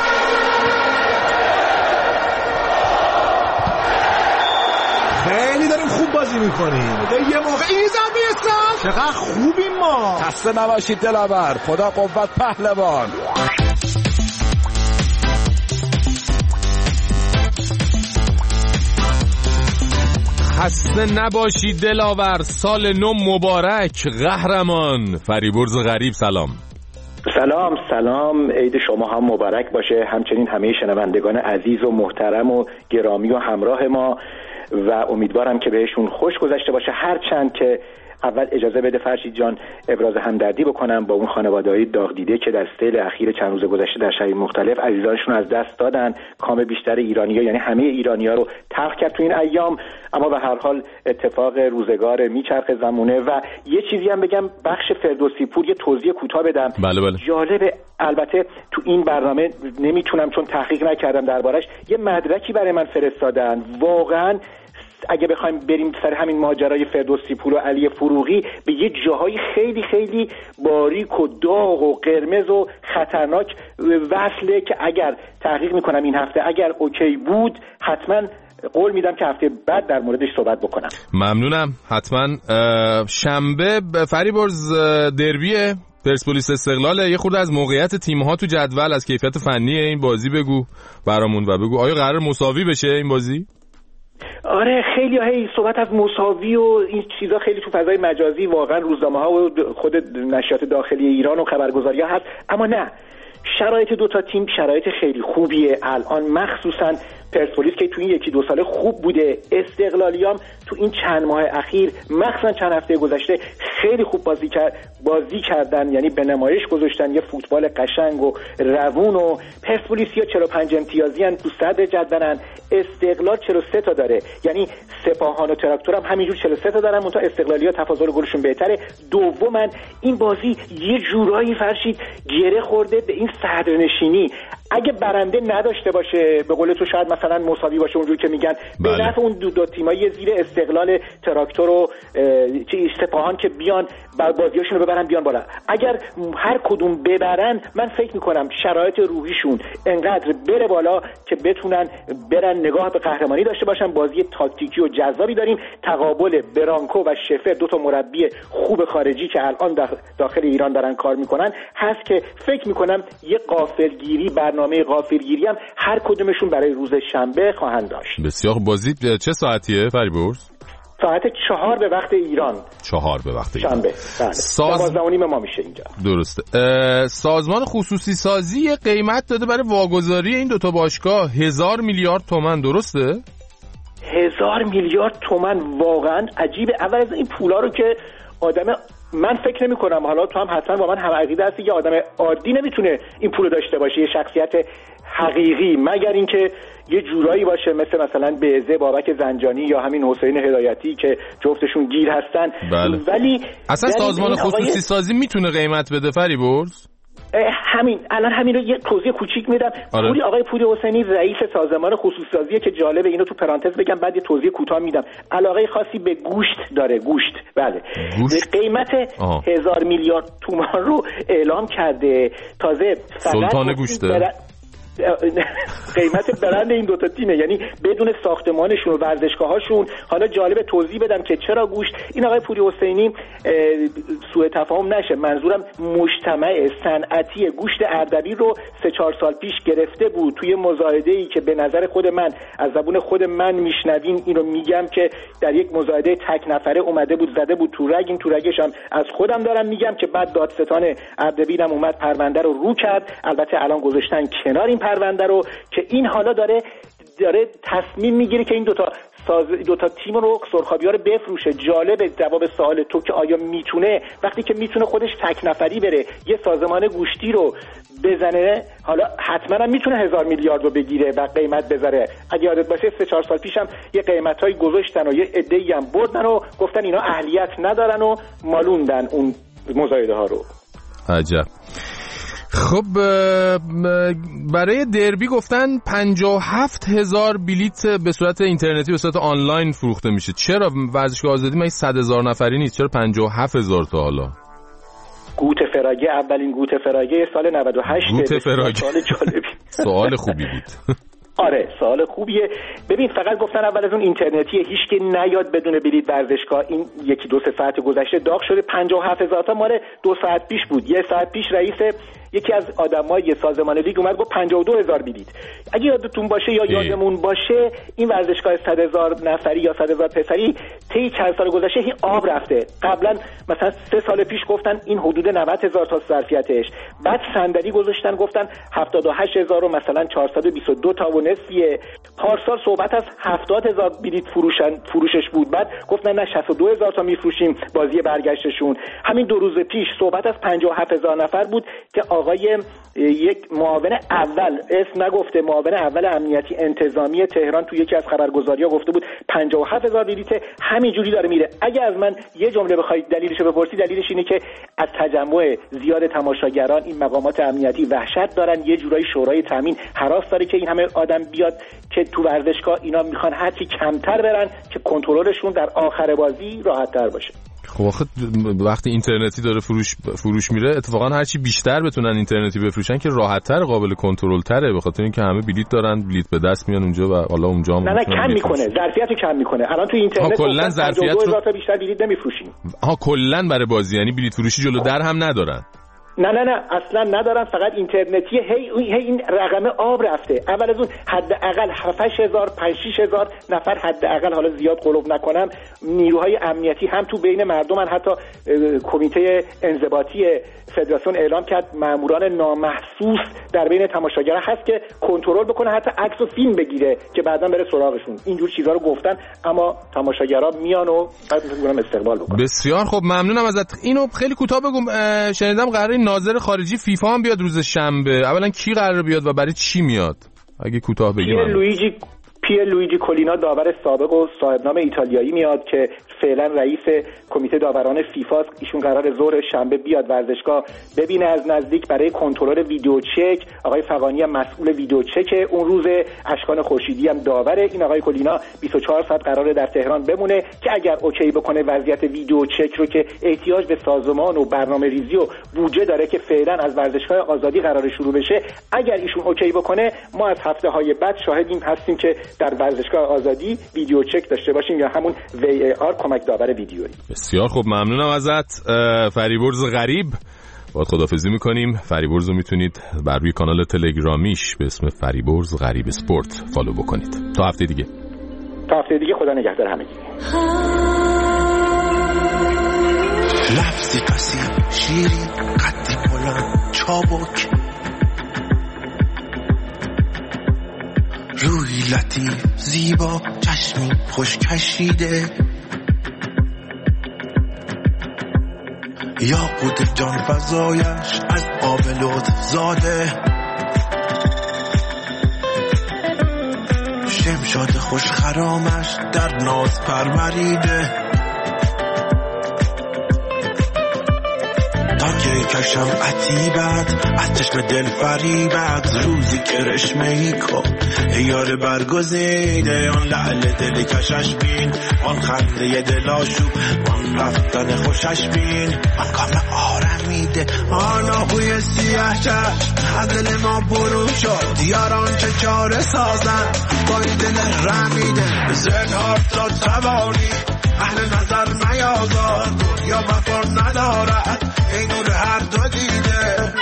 خیلی داریم خوب بازی میکنیم. یه موقع این زمین است. چقدر خوبیم ما. خسته نباشید دلاور. خدا قوت پهلوان. خسته نباشید دلاور. سال نو مبارک قهرمان. فریبرز غریب سلام. سلام، عید شما هم مبارک باشه، همچنین همه شنوندگان عزیز و محترم و گرامی و همراه ما و امیدوارم که بهشون خوش گذشته باشه. هرچند که اول اجازه بده فرشید جان ابراز همدردی بکنم با اون خانواده‌های داغ دیده که در سیل اخیر چند روز گذشته در شهرهای مختلف عزیزانشون از دست دادن. کام بیشتر ایرانی‌ها یعنی همه ایرانی‌ها رو تلخ کرد تو این ایام، اما به هر حال اتفاق روزگار میچرخه زمونه. و یه چیزی هم بگم، بخش فردوسی پور یه توضیح کوتاه بدم. بله. جالبه، البته تو این برنامه نمیتونم چون تحقیق نکردم دربارش، یه مدرکی برای من فرستادن. واقعاً اگه بخوایم بریم سر همین ماجرای فردوسی پور و علی فروغی به یه جاهای خیلی خیلی باریک و داغ و قرمز و خطرناک وصله که اگر تحقیق میکنم این هفته اگر اوکی بود حتما قول میدم که هفته بعد در موردش صحبت بکنم. ممنونم. حتما. شنبه فریبرز دربیه پرسپولیس استقلال. یه خورده از موقعیت تیم‌ها تو جدول، از کیفیت فنی این بازی بگو برامون و بگو آیا قرار مساوی بشه این بازی؟ آره خیلی هی صحبت از مساوی و این چیزا خیلی تو فضای مجازی واقعا روزنامه‌ها و خود نشریات داخلی ایران و خبرگزاری‌ها هست، اما نه، شرایط دوتا تیم شرایط خیلی خوبیه الان، مخصوصا پرسپولیس که تو این یکی دو سال خوب بوده، استقلالیام تو این چند ماه اخیر مخصوصا چند هفته گذشته خیلی خوب بازی کردن، یعنی به نمایش گذاشتن یه فوتبال قشنگ و روون. و پرسپولیسیا 45 امتیازی ان، تو صدر جدولن. استقلال 43 تا داره، یعنی سپاهان و تراکتور هم همینجور 43 تا دارن، منتها استقلالیا تفاضل گلشون بهتره، دومن. این بازی یه جورایی فرشید گره خورده به این صدرنشینی. اگه برنده نداشته باشه به قول تو شاید مثلا مساوی باشه اونجور که میگن، به نفع اون دو تیمایی زیر استقلال تراکتور و سپاهان که بیان بازیاشون رو ببرن بیان بالا. اگر هر کدوم ببرن من فکر میکنم شرایط روحیشون انقدر بره بالا که بتونن برن نگاه به قهرمانی داشته باشن. بازی تاکتیکی و جذابی داریم، تقابل برانکو و شفر، دو تا مربی خوب خارجی که الان داخل ایران دارن کار میکنن هست که فکر میکنم یه غافلگیری برنامه برنامه غافلگیری هم هر کدومشون برای روز شنبه خواهند داشت. بسیار. بازی چه ساعتیه فریبرز؟ ساعت 4 به وقت ایران. 4 به وقت ایران. شنبه. بله. 12:30 ما میشه اینجا. درسته. سازمان خصوصی سازی قیمت داده برای واگذاری این دوتا باشگاه 1000 میلیارد تومان، درسته؟ 1000 میلیارد تومان واقعا عجیبه. اول از این پولا رو که من فکر نمی کنم، حالا تو هم حتما با من هم عقیده هستی، یه آدم عادی نمیتونه این پولو داشته باشه، یه شخصیت حقیقی، مگر اینکه یه جورایی باشه مثلا بهزه بابک زنجانی یا همین حسین هدایتی که جفتشون گیر هستن. بله. ولی اصلا سازمان خصوصی سازی میتونه قیمت بده فریبرز؟ الان همین رو یه توضیح کوچیک میدم. آره. آقای پوری حسینی رئیس سازمان خصوصی سازیه که جالبه، اینو تو پرانتز بگم بعد یه توضیح کوتاه میدم. علاقه خاصی به گوشت داره. گوشت. بله. گوشت. قیمت 1000 میلیارد تومان رو اعلام کرده. تازه سلطان گوشته. قیمت برند این دوتا تیمه، یعنی بدون ساختمانشون و ورزشگاهاشون. حالا جالبه توضیح بدم که چرا گوشت. این آقای پوری حسینی سوء تفاهم نشه، منظورم مجتمع صنعتی گوشت اردبیل رو 3-4 سال پیش گرفته بود توی مزایده‌ای که به نظر خود من از زبون خود من میشنوین، اینو میگم که در یک مزایده تک نفره اومده بود زده بود تو رگ. این تو رگش هم از خودم دارم میگم که بعد دادستان اردبیل هم اومد پرونده رو کرد. البته الان گذاشتن کنار این پرونده رو که این حالا داره تصمیم میگیره که این دوتا تیم رو سرخابی‌ها رو بفروشه. جالبه جواب سوال تو که آیا میتونه، وقتی که میتونه خودش تک نفری بره یه سازمان گوشتی رو بزنه، حالا حتما هم میتونه 1000 میلیارد رو بگیره و قیمت بذاره. اگه یادت باشه 3-4 سال پیش هم یه قیمتایی گذاشتن و یه عده‌ای هم بردن و گفتن اینا اهلیت ندارن و مالوندن اون مزایده ها رو. عجب. خب برای دربی گفتن 57,000 بلیت به صورت اینترنتی به صورت آنلاین فروخته میشه. چرا ورزشگاه آزادی مگه 100,000 نفری نیست؟ چرا 57,000 تا حالا؟ گوته فراگه، اولین گوته فراگه سال 98. گوته فراگه. سوال جالبی. سوال خوبی بود. آره سوال خوبیه. ببین فقط گفتن اول از اون اینترنتیه، هیچ که نیاد بدون بلیت ورزشگاه. این 1-2 ساعت گذشته داغ شده. 57,000 تا مال 2 ساعت پیش بود. 1 ساعت پیش رئیس یکی از آدمای سازمان لیگ اومد گفت 52,000 بلیت. اگه یادتون باشه یا یادمون باشه این ورزشگاه 100,000 نفری یا 100,000 پسری طی چند سال گذشته هی آب رفته. قبلا مثلا 3 سال پیش گفتن این حدود 90,000 تا ظرفیتش، بعد صندلی گذاشتن گفتن 78,000 و مثلا 422 تا و نصفیه. پارسال صحبت از 70,000 بلیت فروشش بود، بعد گفتن نه 62,000 تا میفروشیم بازی برگشتشون. همین 2 روز پیش صحبت از 57,000 نفر بود که آقای یک معاون اول، اسم نگفته، معاون اول امنیتی انتظامی تهران تو یکی از خبرگزاری‌ها گفته بود 57,000 بلیت همینجوری داره میره. اگه از من یه جمله بخواید دلیلشو بپرسی، دلیلش اینه که از تجمع زیاد تماشاگران این مقامات امنیتی وحشت دارن. یه جورایی شورای تامین هراس داره که این همه آدم بیاد که تو ورزشگاه. اینا میخوان هرچی کمتر برن که کنترلشون در آخر بازی راحت‌تر باشه. خب آخه وقتی اینترنتی داره فروش میره، اتفاقا هرچی بیشتر بتونن اینترنتی بفروشن که راحت‌تر، قابل کنترل تره، به خاطر اینکه همه بلیت دارن، بلیت به دست میان اونجا و حالا اونجا هم نه کم میکنه، ظرفیتو کم میکنه. الان تو اینترنت کلا ظرفیت 2,000 تا بیشتر بلیت نمیفروشیم. کلا برای بازی، یعنی بلیت فروشی جلو در هم ندارن. نه اصلا ندارن، فقط اینترنتی. هی این رقم آب رفته. اول از اون حداقل 7,000 5,000 نفر حداقل، حالا زیاد قلوب نکنم، نیروهای امنیتی هم تو بین مردم، حتی کمیته انضباطی فدراسیون اعلام کرد ماموران نامحسوس در بین تماشاگران هست که کنترل بکنه، حتی عکس و فیلم بگیره که بعداً بره سراغشون. اینجور چیزا رو گفتن، اما تماشاگران میان و بعد میگن استقبال بکنن. بسیار خب، ممنونم ازت. اینو خیلی کوتاه بگم. شنیدم قراره ناظر خارجی فیفا هم بیاد روز شنبه. اولا کی قراره بیاد و برای چی میاد؟ اگه کوتاه بگیم. پیر لویجی کولینا، داور سابق و صاحب نام ایتالیایی میاد که فعلا رئیس کمیته داوران فیفا. ایشون قرار ظهر شنبه بیاد ورزشگاه ببینه از نزدیک برای کنترل ویدیو چک. آقای فغانی هم مسئول ویدیو چک اون روز. اشکان خورشیدی هم داوره. این آقای کولینا 24 ساعت قراره در تهران بمونه که اگر اوکی بکنه وضعیت ویدیو چک رو که احتیاج به سازمان و برنامه‌ریزی و بودجه داره که فعلا از ورزشگاه آزادی قرار شروع بشه، اگر ایشون اوکی بکنه ما از هفته‌های بعد شاهدیم هستیم که در ورزشگاه آزادی ویدیو چک داشته باشیم یا همون VAR کمک داور ویدیویی. بسیار خوب، ممنونم ازت. فریبرز غریب، باید خداحافظی میکنیم. فریبرز رو میتونید بر روی کانال تلگرامیش به اسم فریبرز غریب اسپورت فالو بکنید. تا هفته دیگه. خدا نگهدار همگی. لفظی کسی شیری قدی بلند چابک روی لطیف زیبا چشمی خوش کشیده یا قود جان فضایش از آب لطف زاده شمشاد خوش خرامش در ناز پروریده تا که کشم عتیبت از چشم دل فریبت روزی که رشمهی کن یار برگزیده آن لعل دل کشش بین آن خنده دلاشو آن رفتن خوشش بین آن کام آرمیده آن آهوی سیاه چشم از دل ما برو شد دیاران چه چاره سازن با این دل رمیده زنهار تا توانی اهل نظر میازار یا وفا ندارد این نور هر دو دیده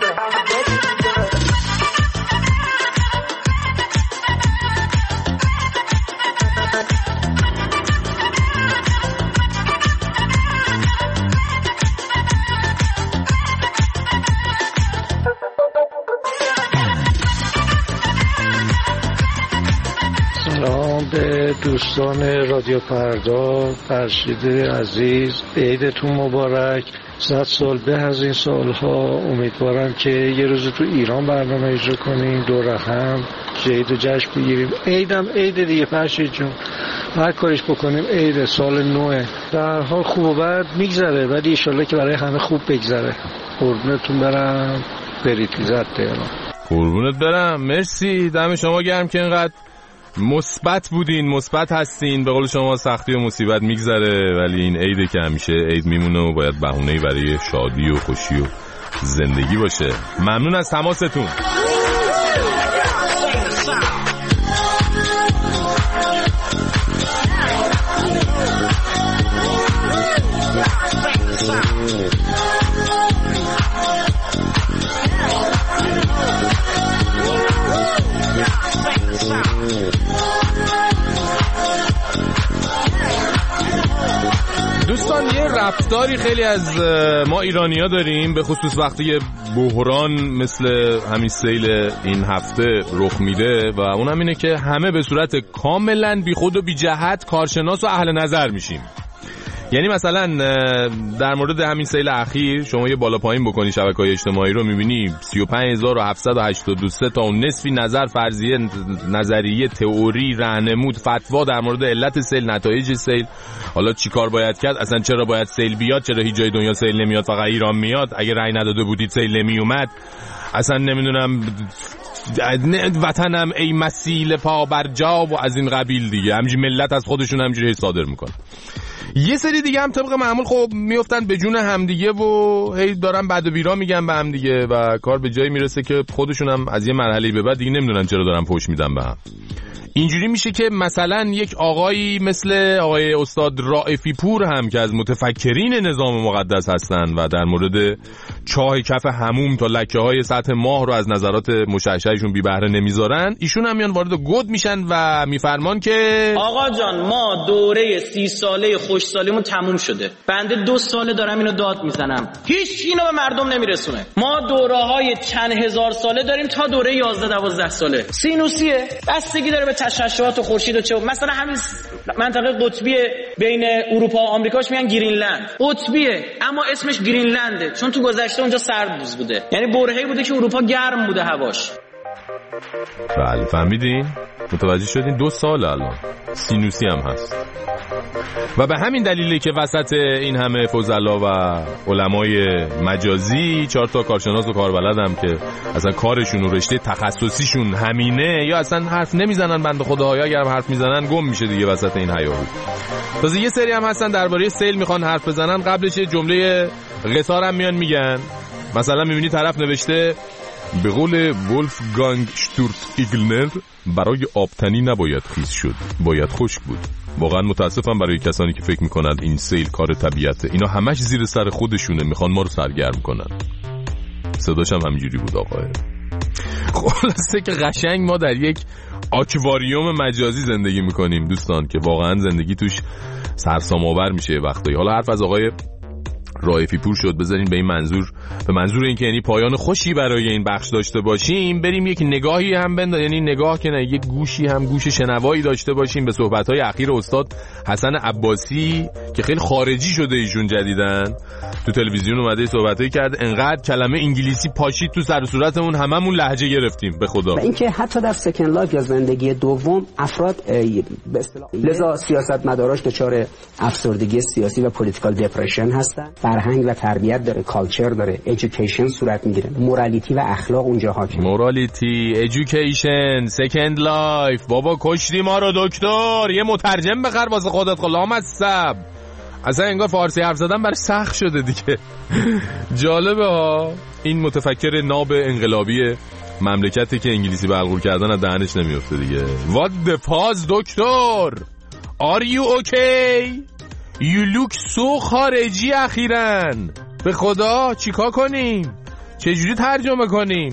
سلام به دوستان رادیو فردا. فرشید عزیز، عیدتون مبارک. 100 سال به از این سالها. امیدوارم که یه روز تو ایران برنامه اجرا کنیم، دور هم عید و جشن بگیریم. عیدم عید دیگه فرشید جون، هر کاریش بکنیم عید، سال نوه. در حال خوب و بد میگذره ولی انشالله که برای همه خوب بگذره. قربونتون برم. برید زد تهران. قربونت برم. مرسی، دم شما گرم که اینقدر مثبت بودین، مثبت هستین. به قول شما سختی و مصیبت میگذره ولی این عیده که همیشه عید میمونه و باید بهونه‌ای برای شادی و خوشی و زندگی باشه. ممنون از تماستون. دوستان، یه رفتاری خیلی از ما ایرانی‌ها داریم، به خصوص وقتی بحران مثل همین سیل این هفته رخ میده و اونم اینه که همه به صورت کاملا بیخود و بی جهت کارشناس و اهل نظر میشیم. یعنی مثلا در مورد همین سیل اخیر شما یه بالا پایین بکنی شبکه‌های اجتماعی رو می‌بینی 35782 تا اون نصفی نظر، فرضیه، نظریه، تئوری، راهنمود، فتوا در مورد علت سیل، نتایج سیل، حالا چی کار باید کرد، اصلا چرا باید سیل بیاد، چرا هیچ جای دنیا سیل نمیاد فقط ایران میاد، اگه رأی نداده بودید سیل نمیومد، اصلا نمیدونم وطنم ای مسیل پا بر جا و از این قبیل دیگه. همینجوری ملت از خودشون همینجوری صادر میکنه. یه سری دیگه هم طبق معمول خب میافتن به جون همدیگه و هی دارن بد و بیرا میگن به همدیگه و کار به جایی میرسه که خودشون هم از یه مرحله به بعد دیگه نمیدونن چرا دارن پشت میدن به هم. اینجوری میشه که مثلا یک آقایی مثل آقای استاد رائفی پور هم که از متفکرین نظام مقدس هستن و در مورد چاه کف حموم تا لکه های سطح ماه رو از نظرات مشعشعشون بی بهره نمیذارن، ایشون هم میان وارد گود میشن و میفرمان که آقا جان ما دوره 30 ساله خوش سالیمون تموم شده، بنده 2 ساله دارم اینو داد میزنم، هیچ اینو به مردم نمیرسونه. ما دوره‌های چند هزار ساله داریم تا دوره 11-12 ساله. سینوسیه، بستگی داره به تشعشعات خورشید و چه. مثلا همین منطقه قطبی بین اروپا و آمریکاش میگن گرینلند. قطبیه اما اسمش گرینلنده چون تو گذشته اونجا سرد بوده، یعنی برهه‌ای بوده که اروپا گرم بوده هواش. بله فهمیدین؟ متوجه شدین؟ 2 سال الان سینوسی هم هست و به همین دلیله که وسط این همه فضلا و علمای مجازی 4 تا کارشناس و کاربلدم که اصلا کارشون و رشته تخصصیشون همینه یا اصلا حرف نمیزنن، بنده خداها اگرم حرف میزنن گم میشه دیگه وسط این هیاهو. تازه یه سری هم هستن درباره سیل میخوان حرف بزنن، قبلش جمله قصار هم میان میگن. مثلا میبینی طرف نوشته به قول ولفگانگ شتورت ایگلنر برای آبتنی نباید خیس شد، باید خشک بود. واقعا متاسفم برای کسانی که فکر میکنند این سیل کار طبیعته. اینا همش زیر سر خودشونه، میخوان ما رو سرگرم کنن. صداش هم همینجوری بود آقا. خلاصه که قشنگ ما در یک آکواریوم مجازی زندگی میکنیم دوستان که واقعا زندگی توش سرسام‌آور میشه وقتایی. حالا حرف از آقای رائفی پور شد، بذارین به این منظور این که یعنی پایان خوشی برای این بخش داشته باشیم بریم یک نگاهی هم یعنی نگاه که نه یک گوشی هم گوش شنوایی داشته باشیم به صحبت‌های اخیر استاد حسن عباسی که خیلی خارجی شده ایشون جدیدن تو تلویزیون اومده صحبتایی کرد، انقدر کلمه انگلیسی پاشید تو سر و صورتمون هممون لهجه گرفتیم به خدا. و اینکه حتی در سکند لایف یا زندگی دوم افراد به اصطلاح لذا سیاستمداراش دچار افسردگی سیاسی و پولیتیکال دپرشن هستن. فرهنگ و تربیت داره، کالچر داره، ایژوکیشن صورت میگیره، مورالیتی و اخلاق اونجا حاکمه. مورالیتی، ایژوکیشن، سکند لایف. بابا کشتی ما رو دکتر، یه مترجم بخر واسه خودت غلام السب. اصلا انگار فارسی حرف زدن برای سخت شده دیگه. جالبه ها این متفکر ناب انقلابی مملکتی که انگلیسی بلغور کردن از دهنش نمیفته دیگه. What the pause دکتر؟ Are you okay؟ You look so خارجی اخیراً. به خدا چیکار کنیم؟ چجوری ترجمه کنیم؟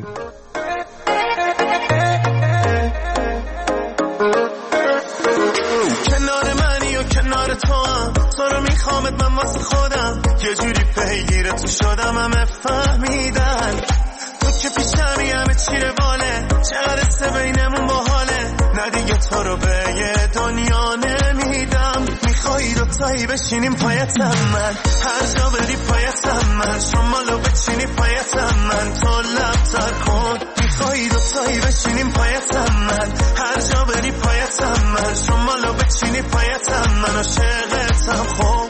کنار منی و کنار تو هم تو رو میخوامت من واسه خودم یه جوری پیگیر تو شدم همه فهمیدن تو که پیشمی همه چی رواله چقدر سه بینمون باحاله نه دیگه تو رو به یه دنیا نمیدم میخوایی دوتایی بشینیم پایتم من هر جا بری پایتم من شمالو بچینی پایتم من تو لبتر کن میخوایی دوتایی بشینیم پایتم من هر جا بری پایتم من شمالو بچینی پایتم من عاشقتم خوب.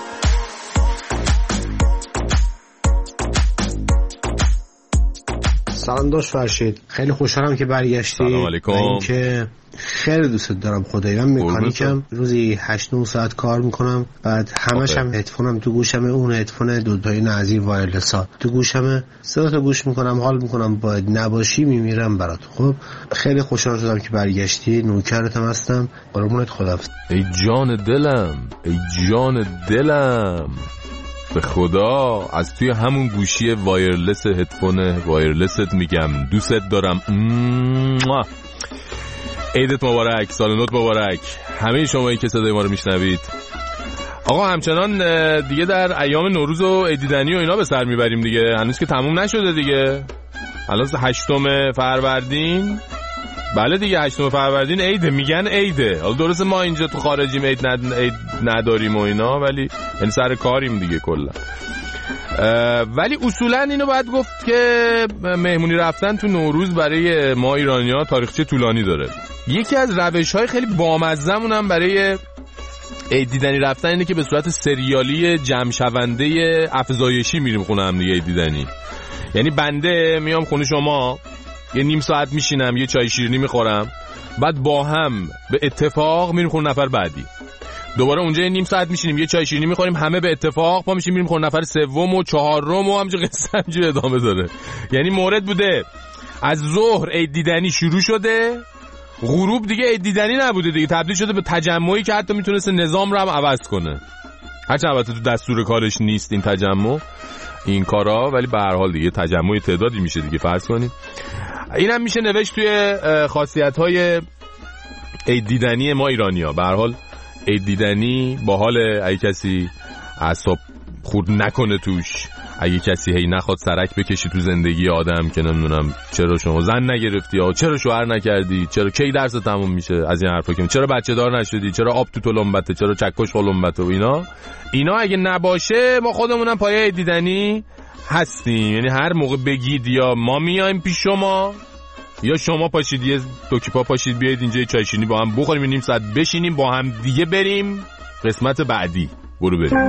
سلام داشت فرشید، خیلی خوشحالم که برگشتی. سلام علیکم. این که خیلی دوست دارم خدایی. من مکانیکم، روزی 8-9 ساعت کار میکنم، بعد همش هم هدفونم تو گوشمه، اون هدفون دوتایی نظیر وایرلس ها تو گوشمه، صداتو گوش میکنم، حال میکنم، باید نباشی میمیرم برات. خب خیلی خوشحال شدم که برگشتی، نوکرتم هستم، قربونت خداحافظ. ای جان دلم، ای جان دلم، به خدا از توی همون گوشی وایرلس هدفون وایرلست میگم دوست دارم. عیدت مبارک، سال نوت مبارک همه شمایی که صدای ما رو میشنوید. آقا همچنان دیگه در ایام نوروز و عید دیدنی و اینا به سر میبریم دیگه، هنوز که تموم نشده دیگه. الان 8 فروردین، بله دیگه 8 فروردین عیده، میگن عیده. حالا درسته ما اینجا تو خارجیم عید نداریم و اینا، ولی یعنی سر کاریم دیگه کلا. ولی اصولا اینو باید گفت که مهمونی رفتن تو نوروز برای ما ایرانی‌ها تاریخچه طولانی داره. یکی از روش‌های خیلی بامزه‌مون هم برای عید دیدنی رفتن اینه که به صورت سریالی جمع شونده افزایشی میریم خونه هم دیگه عید دیدنی. یعنی بنده میام خونه شما، یه نیم ساعت میشینم، یه چای شیرینی میخورم، بعد با هم به اتفاق میریم خونه نفر بعدی. دوباره اونجا یه نیم ساعت میشینیم، یه چای شیرینی میخوریم، همه به اتفاق پا میشیم میریم خونه نفر سوم و چهارم و همینجوری قصه همینجوری ادامه داره. یعنی مورد بوده از ظهر عید دیدنی شروع شده، غروب دیگه عید دیدنی نبوده دیگه، تبدیل شده به تجمعی که حتی میتونست نظام رو هم عوض کنه. هرچند البته تو دستور کارش نیست این تجمع این کارا، ولی به هر حال دیگه تجمع تعدادی میشه دیگه فرض کنید. اینم میشه نوشت توی خاصیت‌های عید دیدنی ما ایرانی‌ها. به هر حال عید دیدنی باحال، اگه کسی اعصاب خورد نکنه توش، اگه کسی هی نخواد سرک بکشی تو زندگی آدم که نمیدونم چرا شما زن نگرفتی یا چرا شوهر نکردی، چرا کی درس تموم میشه، از این حرفا که چرا بچه دار نشدی، چرا آب تو تلمبته، چرا چکش قلمبته و اینا اگه نباشه ما خودمونم پایه عید دیدنی هستیم. یعنی هر موقع بگید یا ما میایم پیش شما یا شما پاشید یه دوکیپا پاشید بیایید اینجا چای شیرینی با هم بخوریم، نیم ساعت بشینیم با هم دیگه بریم قسمت بعدی. برو بریم.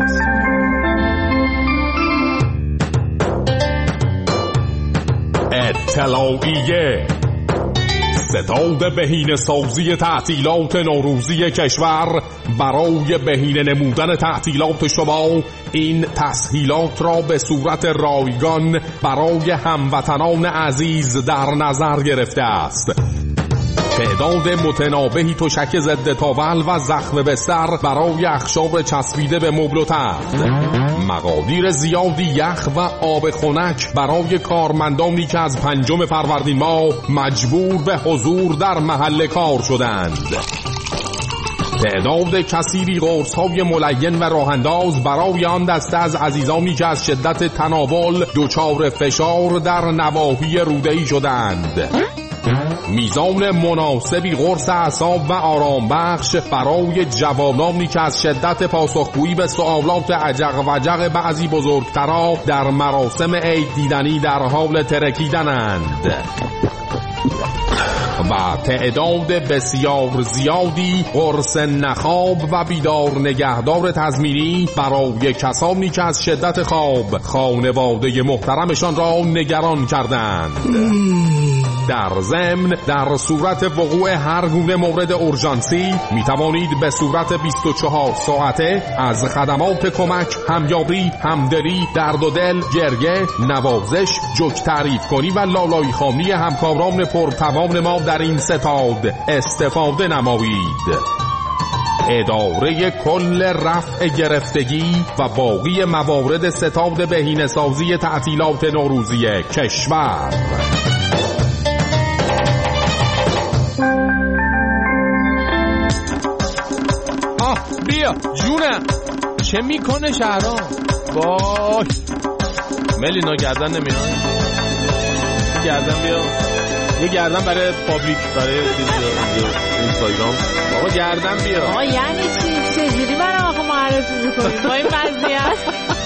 اطلاعیه ستاد بهینه سازی تعطیلات نوروزی کشور برای بهینه نمودن تعطیلات شما این تسهیلات را به صورت رایگان برای هموطنان عزیز در نظر گرفته است. تعداد متناوبی تشک ضد تاول و زخم بستر برای اخشاب چسبیده به مبل و تخت، مقادیر زیادی یخ و آب خنک برای کارمندانی که از 5 فروردین ماه مجبور به حضور در محل کار شدند. تعداد کثیری قرص‌های ملین و راه‌انداز برای آن دسته از عزیزانی که از شدت تناول دچار فشار در نواحی روده‌ای شدند. میزان مناسبی قرص اعصاب و آرام بخش برای جوانانی که از شدت پاسخگویی به سوالات عجق و جق بعضی بزرگترا در مراسم عید دیدنی در حال ترکیدنند. و تعداد بسیار زیادی قرص نخاب و بیدار نگهدار تضمینی برای کسانی که از شدت خواب خانواده محترمشان را نگران کردند. در ضمن در صورت وقوع هر گونه مورد اورژانسی می توانید به صورت 24 ساعته از خدمات کمک، همیاری، همدلی، درد و دل، گریه، نوازش، جوک تعریف کنی و لالایی خوانی همکاران پرتوان ما در این ستاد استفاده نمایید. اداره کل رفع گرفتگی و باقی موارد ستاد بهینه‌سازی تعطیلات نوروزی کشور. بیا جونم، چه میکنه شهرام؟ وای ملینا گردن نمیاد. گردن بیا، یه گردن برای پابلیک، برای اینستاگرام. بابا گردن بیا. آقا یعنی چی؟ چجوری برای آقا معرفی میکنی با این وضعیت؟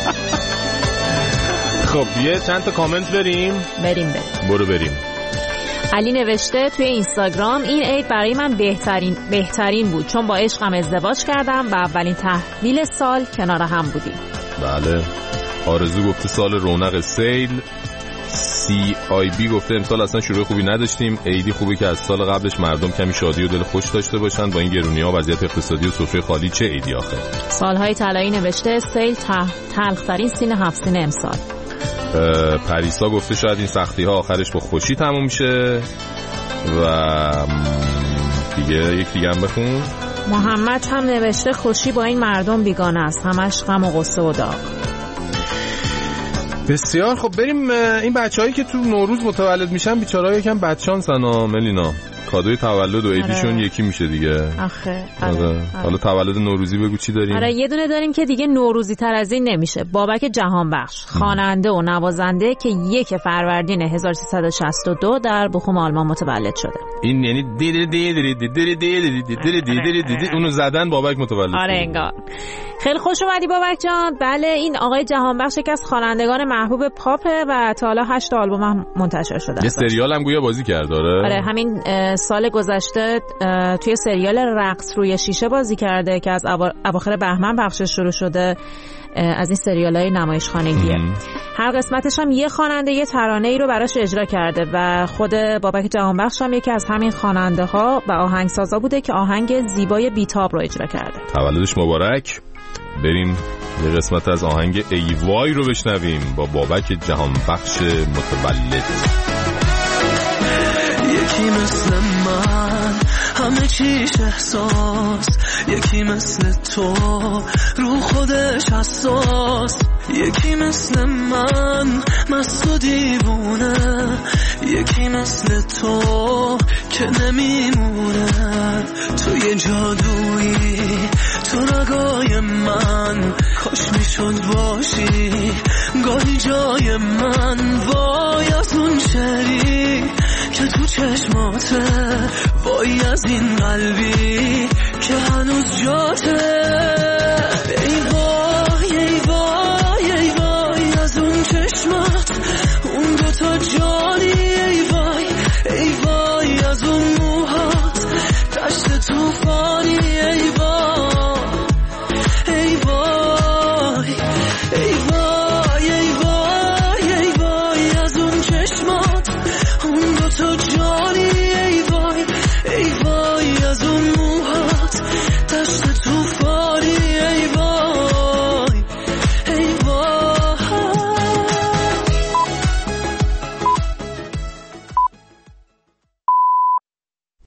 خب یه چند تا کامنت بریم. برو بریم. علی نوشته توی اینستاگرام این عید برای من بهترین بود، چون با عشقم ازدواج کردم و اولین تحویل سال کنار هم بودیم. بله. آرزو گفته سال رونق سیل. CIB گفته امسال اصلا شروع خوبی نداشتیم، عیدی خوبه که از سال قبلش مردم کمی شادی و دل خوش داشته باشن، با این گرونی‌ها وضعیت اقتصادی و سفره خالی چه عیدی آخه. سالهای طلایی نوشته سیل تلخ‌ترین سین 7 سین امسال. پریسا گفته شاید این سختی ها آخرش با خوشی تموم شه. و دیگه یک دیگه هم بخون. محمد هم نوشته خوشی با این مردم بیگانه است، همش غم و غصه و داغ. بسیار خب بریم. این بچه‌هایی که تو نوروز متولد میشن بیچاره‌ها یکم بدشانسن ملینا، کادوی تولد و عیدیشون یکی میشه دیگه. آخه حالا تولد نوروزی بگو چی داریم؟ آره یه دونه داریم که دیگه نوروزی تر از این نمیشه. بابک جهانبخش، خواننده و نوازنده که 1 فروردین 1362 در بخوم آلمان متولد شده. این یعنی اونو زدن بابک متولد شده. آره انگار. خیلی خوش اومدی بابک جان. بله این آقای جهانبخش یکی از خوانندگان محبوب پاپه و تا حالا 8 آلبوم هم منتشر شده. یه سریال هم گویا بازی کرد. آره همین سال گذشته توی سریال رقص روی شیشه بازی کرده که از اواخر بهمن پخشش شروع شده. از این سریال‌های نمایشخانگیه. هر قسمتش هم یه خواننده یه ترانه‌ای رو براش اجرا کرده و خود بابک جهانبخش هم یکی از همین خواننده‌ها و آهنگسازا بوده که آهنگ زیبای بیتاب رو اجرا کرده. تولدش مبارک. بریم یه قسمت از آهنگ ای وای رو بشنویم با بابک جهانبخش متولد. یکی مثل من همه چیش احساس، یکی مثل تو رو خودش حساس، یکی مثل من مست و دیوونه، یکی مثل تو که نمیمونه. تو یه جادویی تو رگای من، کاش میشد باشی گاهی جای من. وای از اون شعری که تو چشماته، وای از این قلبی که هنوز جاته.